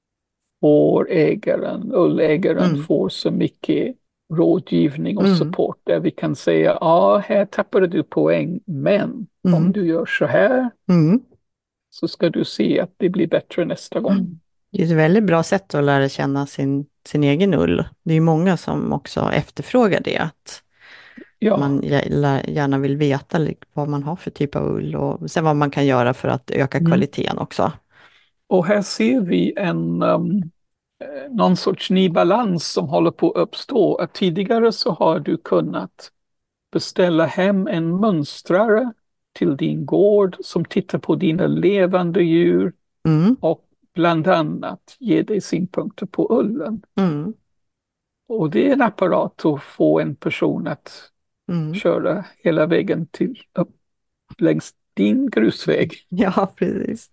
ullägaren får så mycket rådgivning och support där vi kan säga, här tappade du poäng, men om du gör så här så ska du se att det blir bättre nästa gång. Det är ett väldigt bra sätt att lära känna sin egen ull. Det är många som också efterfrågar det, att man gärna vill veta vad man har för typ av ull och sen vad man kan göra för att öka kvaliteten också. Och här ser vi någon sorts ny balans som håller på att uppstå. Att tidigare så har du kunnat beställa hem en mönstrare till din gård som tittar på dina levande djur och bland annat ge dig synpunkter på ullen. Och det är en apparat att få en person att köra hela vägen upp längs din grusväg. Ja, precis.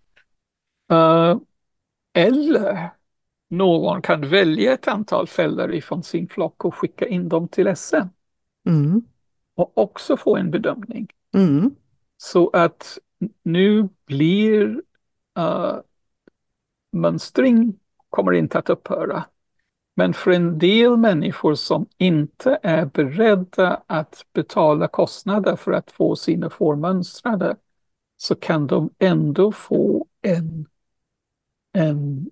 Eller någon kan välja ett antal fällor ifrån sin flock och skicka in dem till SM. Och också få en bedömning. Så att nu blir mönstring kommer inte att upphöra. Men för en del människor som inte är beredda att betala kostnader för att få sina får mönstrade, så kan de ändå få en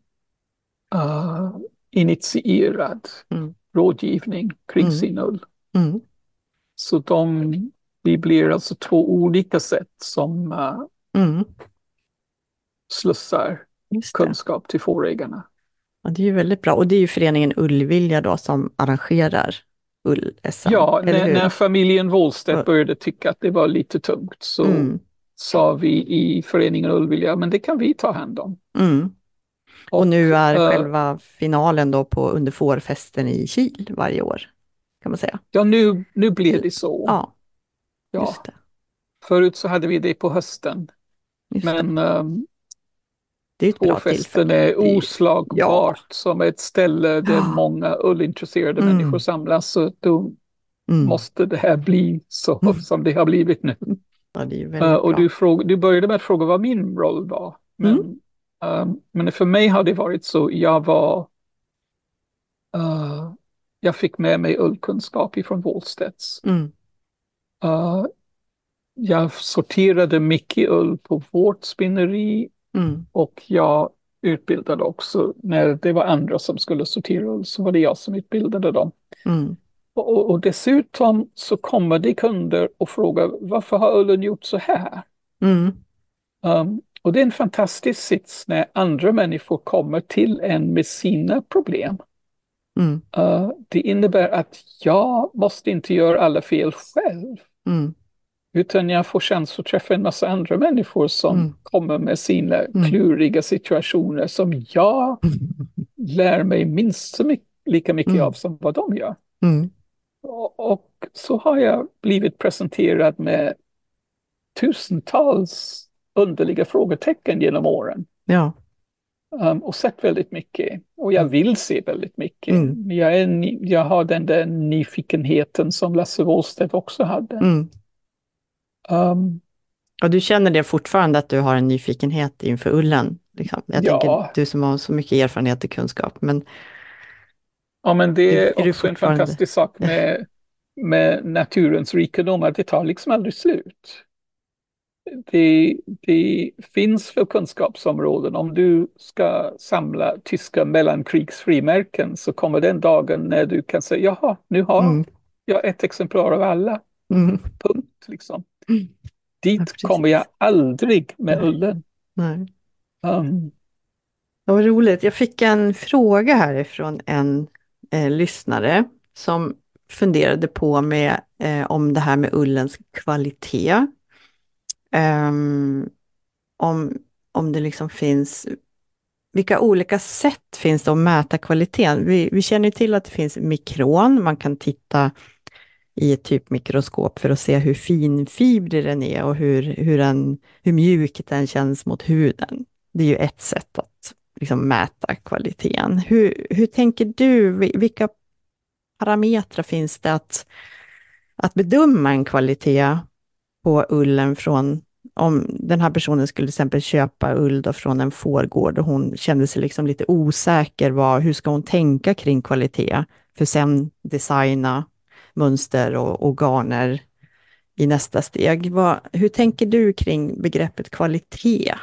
initierad rådgivning kring sin ull. Så det blir alltså 2 olika sätt som slussar kunskap till fårägarna. Ja, det är ju väldigt bra. Och det är ju föreningen Ullvilja då som arrangerar ull-SM. Ja, när familjen Wåhlstedt började tycka att det var lite tungt, så sa vi i föreningen Ullvilja, men det kan vi ta hand om. Och nu är själva finalen då under fårfesten i Kil varje år, kan man säga. Ja, nu blir det så. Ja, just det. Förut så hade vi det på hösten. Men det är ett bra fårfesten är oslagbart som ett ställe där många ullintresserade människor samlas. Så då måste det här bli så som det har blivit nu. Ja, det är väldigt och du började med att fråga vad min roll var. Men för mig har det varit så, jag fick med mig ullkunskap ifrån Wåhlstedts. Jag sorterade mycket ull på vårt spinneri och jag utbildade också, när det var andra som skulle sortera ull så var det jag som utbildade dem. Och dessutom så kommer det kunder och frågar, varför har ullen gjort så här? Och det är en fantastisk sits när andra människor kommer till en med sina problem. Det innebär att jag måste inte göra alla fel själv. Utan jag får chans att träffa en massa andra människor som kommer med sina kluriga situationer som jag lär mig minst lika mycket av som vad de gör. Och så har jag blivit presenterad med tusentals underliga frågetecken genom åren. Ja. Och sett väldigt mycket. Och jag vill se väldigt mycket. Jag har den där nyfikenheten som Lasse Wåhlstedt också hade. Och du känner det fortfarande, att du har en nyfikenhet inför ullen? Liksom. Jag tänker, du som har så mycket erfarenhet och kunskap. Men det är också en fantastisk sak med naturens rikedom, att det tar liksom aldrig slut. Det finns för kunskapsområden. Om du ska samla tyska mellankrigsfrimärken så kommer den dagen när du kan säga, jaha, nu har jag ett exemplar av alla. Punkt, liksom. Dit kommer jag aldrig med ullen. Nej. Det var roligt. Jag fick en fråga härifrån en lyssnare som funderade på om det här med ullens kvalitet. Om det liksom finns, vilka olika sätt finns det att mäta kvaliteten? Vi känner ju till att det finns mikron, man kan titta i ett typ mikroskop för att se hur finfibrig den är och hur mjuk den känns mot huden. Det är ju ett sätt att liksom mäta kvaliteten. Hur tänker du, vilka parametrar finns det att bedöma en kvalitet på ullen från, om den här personen skulle till exempel köpa ull då från en fårgård och hon kände sig liksom lite osäker, hur ska hon tänka kring kvalitet för sen designa mönster och garner i nästa steg. Hur tänker du kring begreppet kvalitet?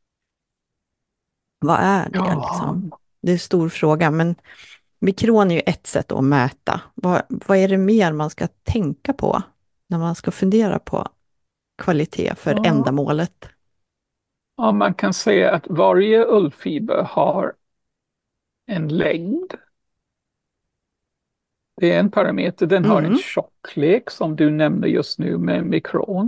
Vad är det? Liksom? Det är en stor fråga, men mikron är ju ett sätt att mäta. Vad är det mer man ska tänka på när man ska fundera på kvalitet för ändamålet? Ja, man kan säga att varje ullfiber har en längd. Det är en parameter. Den har en tjocklek som du nämner just nu med mikron.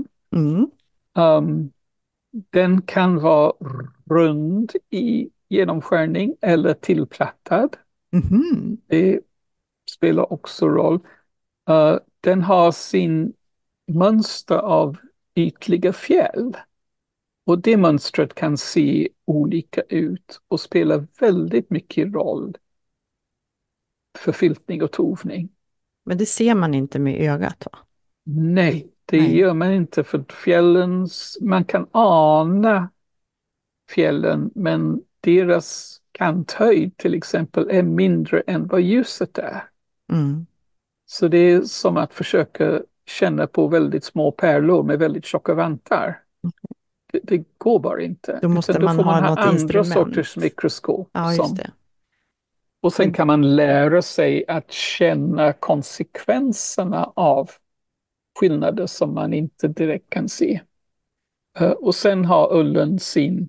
Den kan vara rund i genomskärning eller tillplattad. Det spelar också roll. Den har sin mönster av ytliga fjäll. Och det mönstret kan se olika ut och spela väldigt mycket roll för filtning och tovning. Men det ser man inte med ögat, va? Nej, det gör man inte, för man kan ana fjällen, men deras kanthöjd till exempel är mindre än vad ljuset är. Så det är som att försöka känna på väldigt små pärlor med väldigt tjocka vantar. Det går bara inte. Då måste då får man ha något andra instrument. sorters mikroskop. Ja, just det. Och sen kan man lära sig att känna konsekvenserna av skillnader som man inte direkt kan se. Och sen har ullen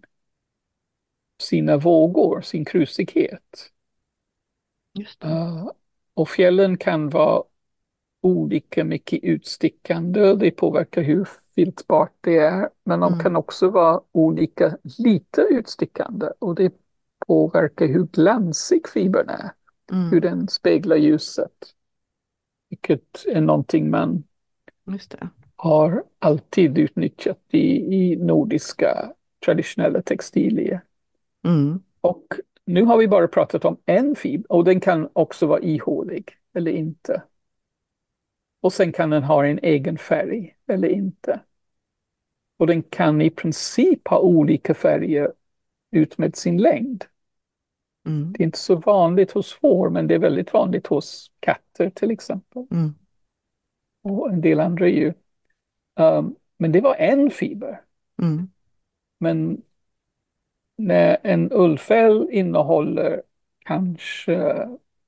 sina vågor, sin krusighet. Just det. Och fjällen kan vara olika mycket utstickande. Det påverkar hur filtbart det är. Men de kan också vara olika lite utstickande. Och det påverkar hur glansig fibern är. Hur den speglar ljuset. Vilket är någonting man har alltid utnyttjat i nordiska traditionella textilier. Och nu har vi bara pratat om en fiber. Och den kan också vara ihålig eller inte. Och sen kan den ha en egen färg eller inte. Och den kan i princip ha olika färger ut med sin längd. Det är inte så vanligt hos får, men det är väldigt vanligt hos katter till exempel. Och en del andra djur. Men det var en fiber. Men när en ullfäll innehåller kanske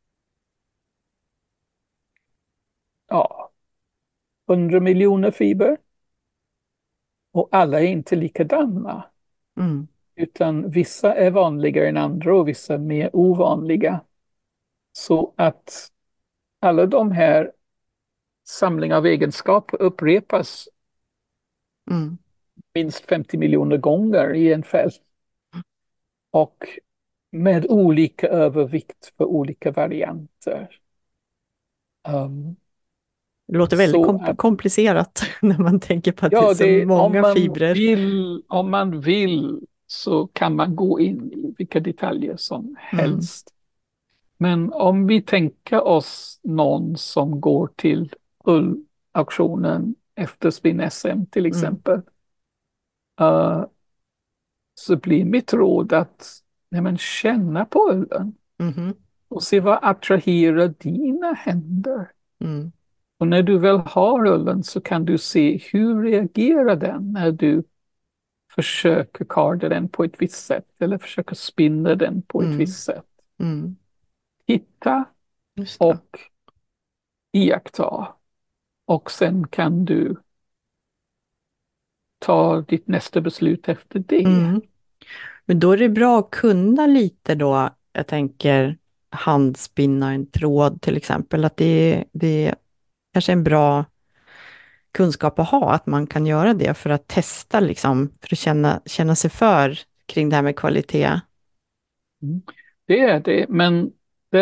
100 miljoner fiber. Och alla är inte likadana. Utan vissa är vanligare än andra och vissa är mer ovanliga. Så att alla de här samlingar av egenskaper upprepas minst 50 miljoner gånger i en fäll. Och med olika övervikt för olika varianter. Det låter väldigt komplicerat när man tänker på att det är så många fibrer. Om man vill så kan man gå in i vilka detaljer som helst. Men om vi tänker oss någon som går till ullauktionen efter spinn-SM till exempel. Så blir mitt råd att känna på ullen. Och se vad attraherar dina händer. Och när du väl har ullen så kan du se hur reagerar den när du försöker karda den på ett visst sätt eller försöker spinna den på ett visst sätt. Hitta och iaktta. Och sen kan du ta ditt nästa beslut efter det. Men då är det bra att kunna lite då, jag tänker handspinna en tråd till exempel, att det är kanske en bra kunskap att ha, att man kan göra det för att testa liksom, för att känna sig för kring det här med kvalitet. Det är det, men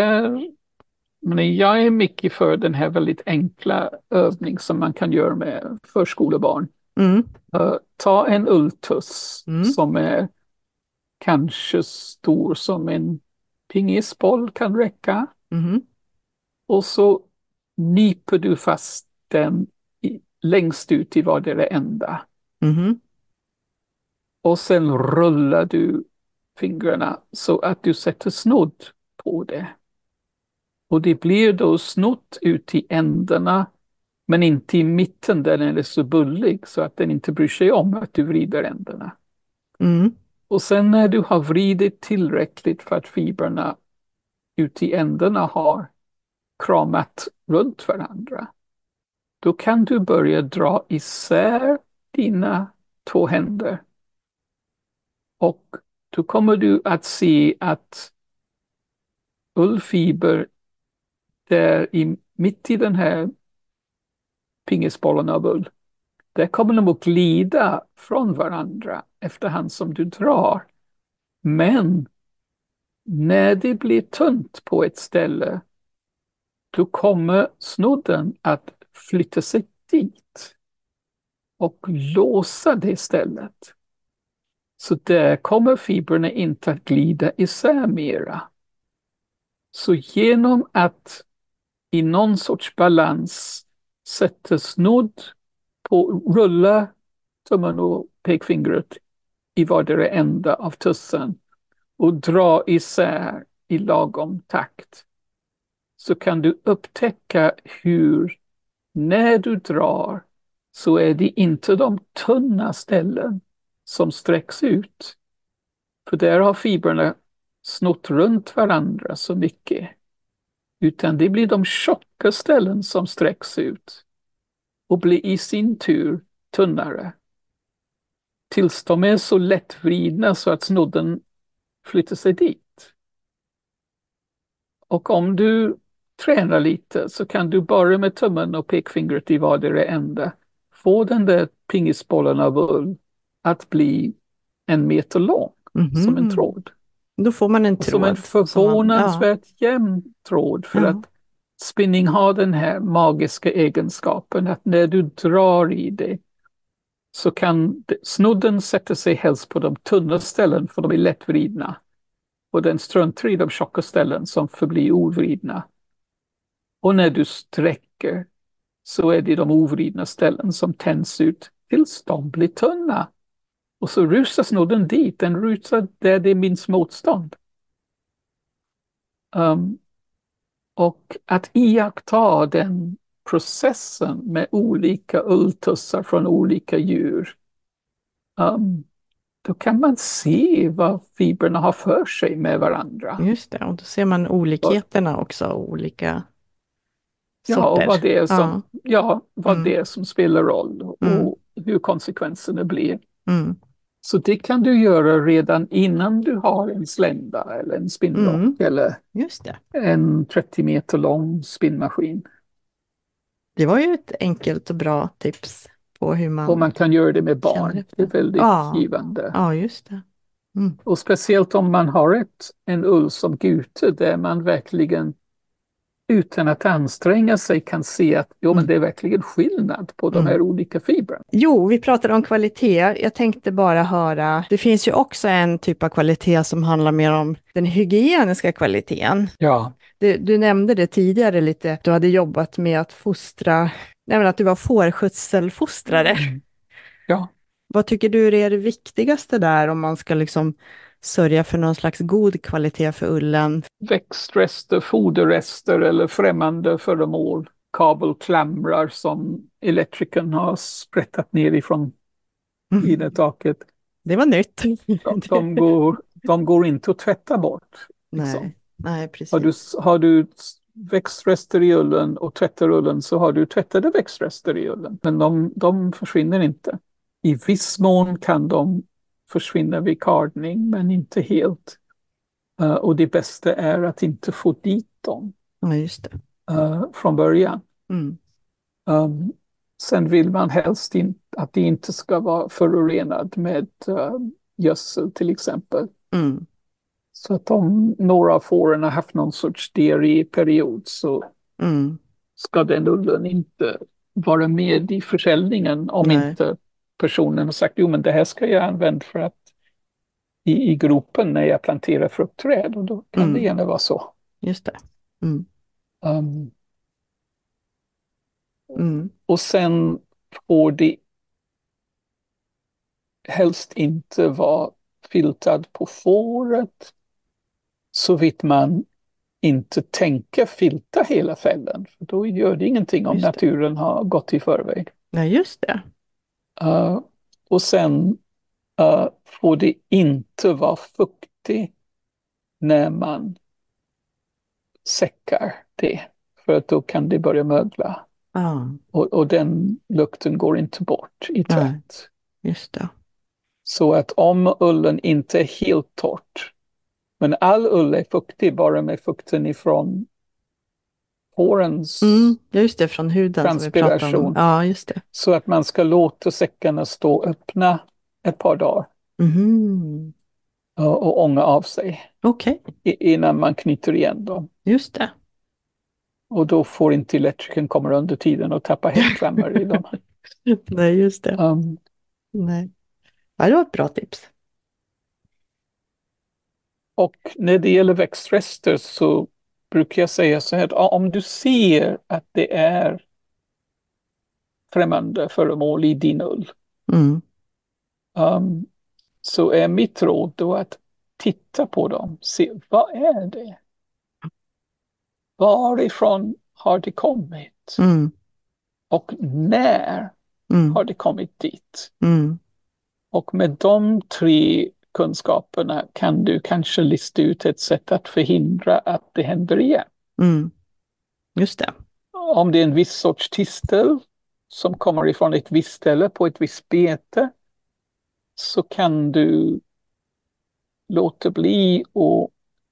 jag är mycket för den här väldigt enkla övning som man kan göra med förskolebarn. Ta en ulltuss som är kanske stor som en pingisboll kan räcka. Och så nyper du fast den längst ut i vardera ända. Och sen rullar du fingrarna så att du sätter snodd på det. Och det blir då snott ut i ändarna, men inte i mitten där den är så bullig så att den inte bryr sig om att du vrider ändarna. Och sen när du har vridit tillräckligt för att fibrerna ut i ändarna har kramat runt varandra, då kan du börja dra isär dina två händer. Och då kommer du att se att ullfiber där mitt i den här pingisbollen av ull, där kommer de att glida från varandra efterhand som du drar. Men när det blir tunt på ett ställe, då kommer snodden att flytta sig dit och låsa det stället. Så där kommer fibrerna inte att glida isär mera. Så genom att i någon sorts balans sätta snodd på, rulla tummen och pekfingret i vardera ända av tussen och dra isär i lagom takt, så kan du upptäcka hur när du drar så är det inte de tunna ställen som sträcks ut. För där har fibrerna snott runt varandra så mycket. Utan det blir de tjocka ställen som sträcks ut och blir i sin tur tunnare. Tills de är så lättvridna så att snodden flyttar sig dit. Och om du tränar lite så kan du bara med tummen och pekfingret i vardera ände få den där pingisbollen av ull att bli 1 meter lång, som en tråd. Då får man en tråd. Som en förvånansvärt jämn tråd, för att spinning har den här magiska egenskapen att när du drar i det så kan snodden sätta sig helst på de tunna ställen, för de är lättvridna. Och den struntar i de tjocka ställen som förblir ovridna. Och när du sträcker så är det de ovridna ställen som tänds ut tills de blir tunna. Och så rusar snodden dit, den rusar där det är minst motstånd. Och att iaktta den processen med olika ulltussar från olika djur, då kan man se vad fibrerna har för sig med varandra. Just det, och då ser man olikheterna också, olika sorter. Ja, och vad det är som spelar roll och hur konsekvenserna blir. Så det kan du göra redan innan du har en slända eller en spinnrock eller en 30 meter lång spinnmaskin. Det var ju ett enkelt och bra tips på hur man... Och man kan göra det med barn. Det är väldigt givande. Ja, just det. Och speciellt om man har en ull som gute där man verkligen utan att anstränga sig kan se att men det är verkligen skillnad på de här olika fibrerna. Jo, vi pratade om kvalitet. Jag tänkte bara höra, det finns ju också en typ av kvalitet som handlar mer om den hygieniska kvaliteten. Ja. Du nämnde det tidigare lite, du hade jobbat med att fostra, att du var fårskötselfostrare. Ja. Vad tycker du är det viktigaste där om man ska liksom sörja för någon slags god kvalitet för ullen? Växtrester, foderrester eller främmande föremål, kabelklamrar som elektrikern har sprättat ner ifrån taket. Det var nytt. De går inte att tvätta bort. Liksom. Nej, precis. Har du växtrester i ullen och tvättar ullen så har du tvättade växtrester i ullen. Men de försvinner inte. I viss mån kan de försvinna vid kardning, men inte helt. Och det bästa är att inte få dit dem från början. Sen vill man helst att det inte ska vara förorenad med gödsel till exempel. Så att om några av fåren har haft någon sorts diarréperiod så ska den ullen inte vara med i försäljningen om inte personen har sagt men det här ska jag använda för att i gropen när jag planterar fruktträd, och då kan det gärna vara så. Just det. Och sen får det helst inte vara filtad på fåret, så vitt man inte tänker filta hela fällen. För då gör det ingenting om naturen har gått i förväg. Nej, just det. Och sen får det inte vara fuktigt när man säckar det. För att då kan det börja mögla. Och den lukten går inte bort i tvätt. Just det. Så att om ullen inte är helt torrt, men all ull är fuktig bara med fukten ifrån fårens just det, från huden transpiration. Som vi ja, just det. Så att man ska låta säckarna stå öppna ett par dagar. Och ånga av sig. Innan man knyter igen dem. Just det. Och då får inte elektrikern komma under tiden och tappa hängklämmar i dem. Nej, just det. Nej. Ja, det var ett bra tips. Och när det gäller växtrester så brukar jag säga så här att om du ser att det är främmande föremål i din ull, så är mitt råd då att titta på dem, se vad är det? Varifrån har det kommit? Och när har det kommit dit? Och med de 3 kunskaperna kan du kanske lista ut ett sätt att förhindra att det händer igen. Just det. Om det är en viss sorts tistel som kommer ifrån ett visst ställe på ett visst bete, så kan du låta bli och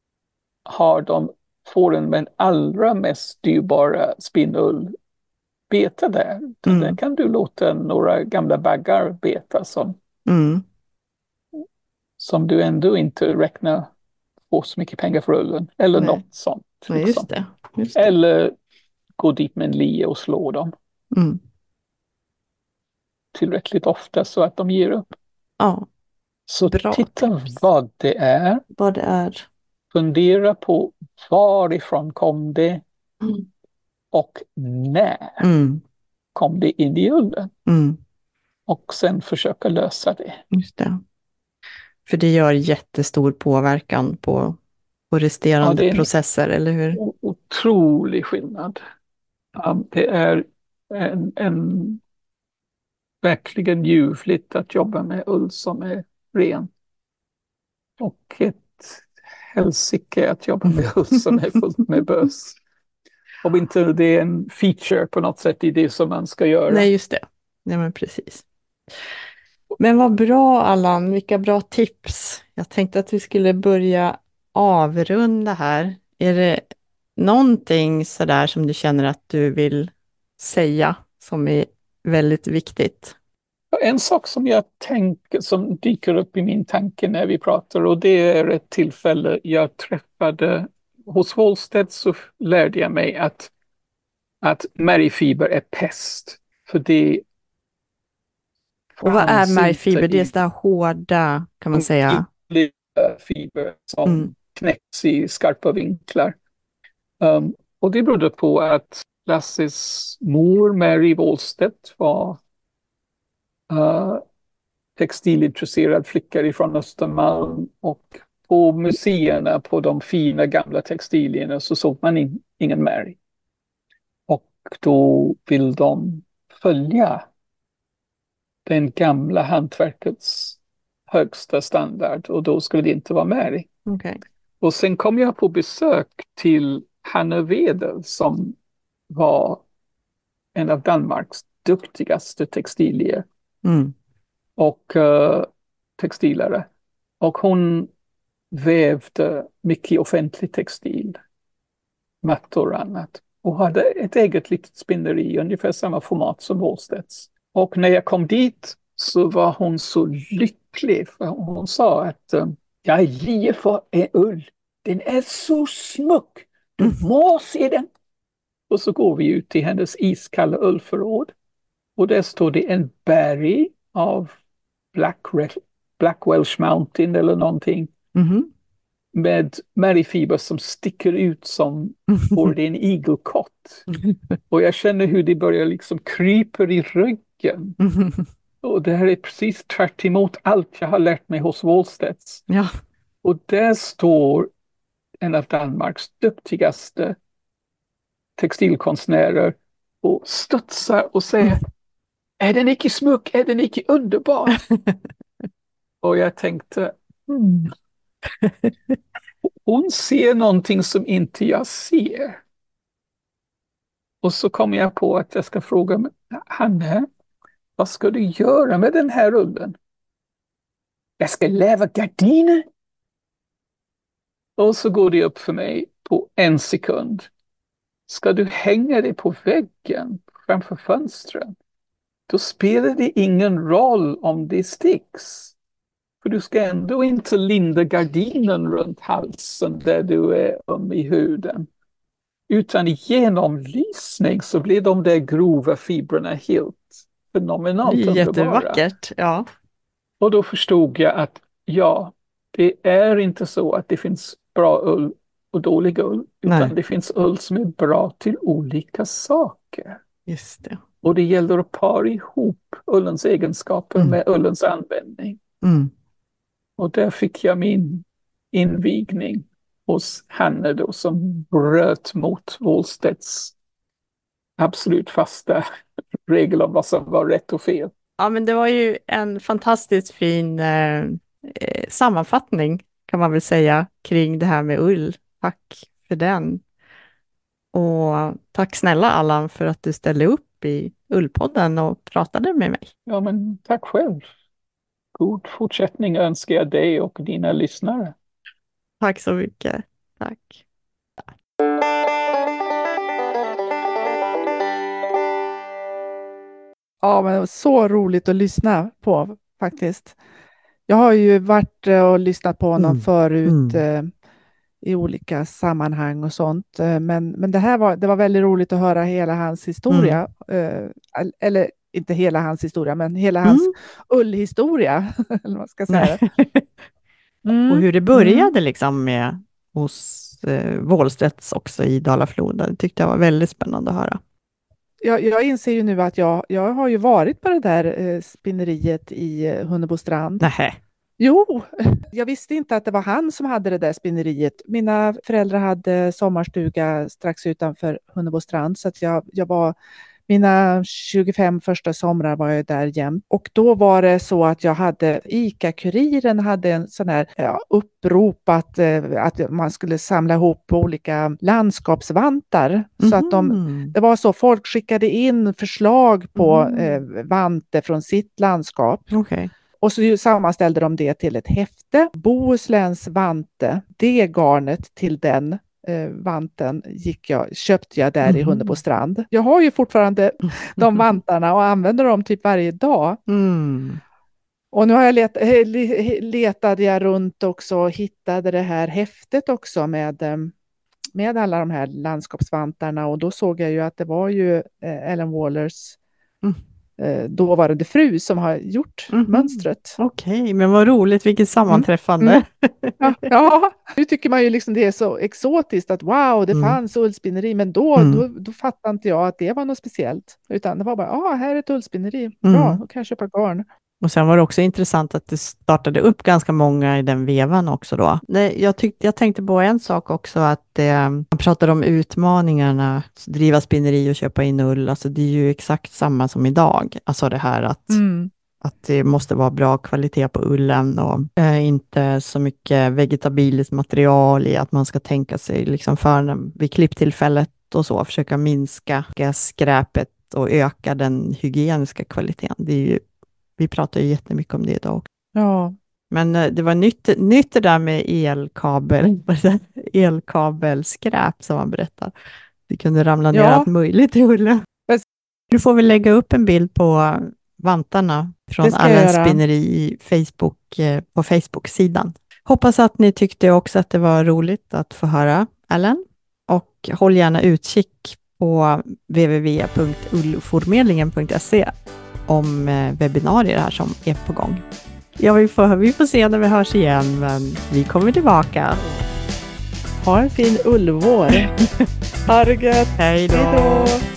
få den allra mest dyrbara spinnull beta där. Där kan du låta några gamla baggar beta som du ändå inte räknar på så mycket pengar för ullen. Eller något sånt. Nej, liksom. Just det. Eller gå dit med en lie och slå dem. Tillräckligt ofta så att de ger upp. Ja. Så Bra titta tips. vad det är. Fundera på varifrån kom det och när kom det in i ullen. Och sen försöka lösa det. Just det. För det gör jättestor påverkan på resterande processer, eller hur? Otrolig skillnad. Det är en verkligen ljuvligt att jobba med ull som är ren. Och ett helsike att jobba med ull som är fullt med bös. Om inte det är en feature på något sätt i det som man ska göra. Nej, just det. Nej, men precis. Men vad bra, Allan. Vilka bra tips. Jag tänkte att vi skulle börja avrunda här. Är det någonting sådär som du känner att du vill säga som är väldigt viktigt? En sak som jag tänker, som dyker upp i min tanke när vi pratar, och det är ett tillfälle jag träffade hos Wollstedt, så lärde jag mig att märgfiber är pest. För det. Och vad är märgfiber? Det är sådär hårda, kan man säga. Fiber som knäcks i skarpa vinklar. Och det berodde på att Lasses mor, Mary Wollstedt, var textilintresserad flicka ifrån Östermalm, och på museerna, på de fina gamla textilierna, så såg man ingen Mary. Och då vill de följa den gamla hantverkets högsta standard, och då skulle det inte vara Mary. Okay. Och sen kom jag på besök till Hanne Wedel, som var en av Danmarks duktigaste textilier och textilare. Och hon vävde mycket offentlig textil, mattor och annat. Och hade ett eget litet spinneri, ungefär samma format som Wollstedts. Och när jag kom dit så var hon så lycklig, för hon sa att jag ger för en ull. Den är så smuck. Du må se den. Och så går vi ut till hennes iskalla ullförråd. Och där står det en berg av Black Welsh Mountain eller någonting. Med märgfiber som sticker ut som det är en igelkott. Och jag känner hur det börjar liksom kryper i ryggen. Och det här är precis tvärt emot allt jag har lärt mig hos Wollstedts. Ja. Och där står en av Danmarks duktigaste textilkonstnärer och studsar och säger: är den inte smuck, är den inte underbar? Och jag tänkte, hon ser någonting som inte jag ser. Och så kom jag på att jag ska fråga Hanne, vad ska du göra med den här ullen? Jag ska läva gardiner. Och så går det upp för mig på en sekund. Ska du hänga det på väggen framför fönstren? Då spelar det ingen roll om det sticks. För du ska ändå inte linda gardinen runt halsen där du är i huden. Utan i genomlysning så blir de där grova fibrerna helt fenomenalt underbara. Jättevackert, ja. Och då förstod jag att det är inte så att det finns bra ull och dålig ull. Utan det finns ull som är bra till olika saker. Just det. Och det gäller att para ihop ullens egenskaper med ullens användning. Och där fick jag min invigning hos henne då, som bröt mot Wåhlstedts absolut fasta regel om vad som var rätt och fel. Ja, men det var ju en fantastiskt fin sammanfattning, kan man väl säga, kring det här med ull. Tack för den. Och tack snälla Allan för att du ställde upp i Ullpodden och pratade med mig. Ja, men tack själv. God fortsättning önskar jag dig och dina lyssnare. Tack så mycket. Tack. Ja, men så roligt att lyssna på faktiskt. Jag har ju varit och lyssnat på honom förut i olika sammanhang och sånt. Men det var väldigt roligt att höra hela hans historia. Eller inte hela hans historia, men hela hans ullhistoria. Eller vad ska jag säga. Och hur det började liksom med hos Wåhlstedts också i Dala-Floda. Det tyckte jag var väldigt spännande att höra. Jag inser ju nu att jag har ju varit på det där spinneriet i Hunnebostrand. Nähä. Jo, jag visste inte att det var han som hade det där spinneriet. Mina föräldrar hade sommarstuga strax utanför Hunnebostrand, så att jag var, mina 25 första somrar var jag där jämt. Och då var det så att jag hade, ICA-Kuriren hade en sån här upprop att man skulle samla ihop olika landskapsvantar. Så att det var så, folk skickade in förslag på vantar från sitt landskap. Okay. Och så sammanställde de det till ett häfte. Bohusläns vante, det garnet till den vanten köpte jag där i Hunnebostrand. Jag har ju fortfarande de vantarna och använder dem typ varje dag. Och nu har jag letade jag runt också och hittade det här häftet också med alla de här landskapsvantarna, och då såg jag ju att det var ju Ellen Wallers dåvarande fru som har gjort mönstret. Okej, men vad roligt, vilket sammanträffande. Ja, nu tycker man ju liksom det är så exotiskt att wow, det fanns ullspinneri, men då fattade inte jag att det var något speciellt, utan det var bara, här är ett ullspinneri, bra, då kan jag köpa garn. Och sen var det också intressant att det startade upp ganska många i den vevan också då. Nej, jag tänkte på en sak också, att man pratade om utmaningarna, att driva spinneri och köpa in ull. Alltså det är ju exakt samma som idag. Alltså det här att det måste vara bra kvalitet på ullen och inte så mycket vegetabiliskt material i, att man ska tänka sig liksom vid klipptillfället och så, försöka minska skräpet och öka den hygieniska kvaliteten. Det är ju, vi pratar ju jättemycket om det idag. Ja. Men det var nytt det där med elkabelskräp som man berättar. Det kunde ramla ner allt möjligt i ullen. Du får väl lägga upp en bild på vantarna från Allens spinneri på Facebook-sidan. Hoppas att ni tyckte också att det var roligt att få höra Allen. Och håll gärna utkik på www.ullformedlingen.se om webbinarier här som är på gång. Ja, vi får se när vi hörs igen, men vi kommer tillbaka. Ha en fin ullvår. Ha det gött. Hej då.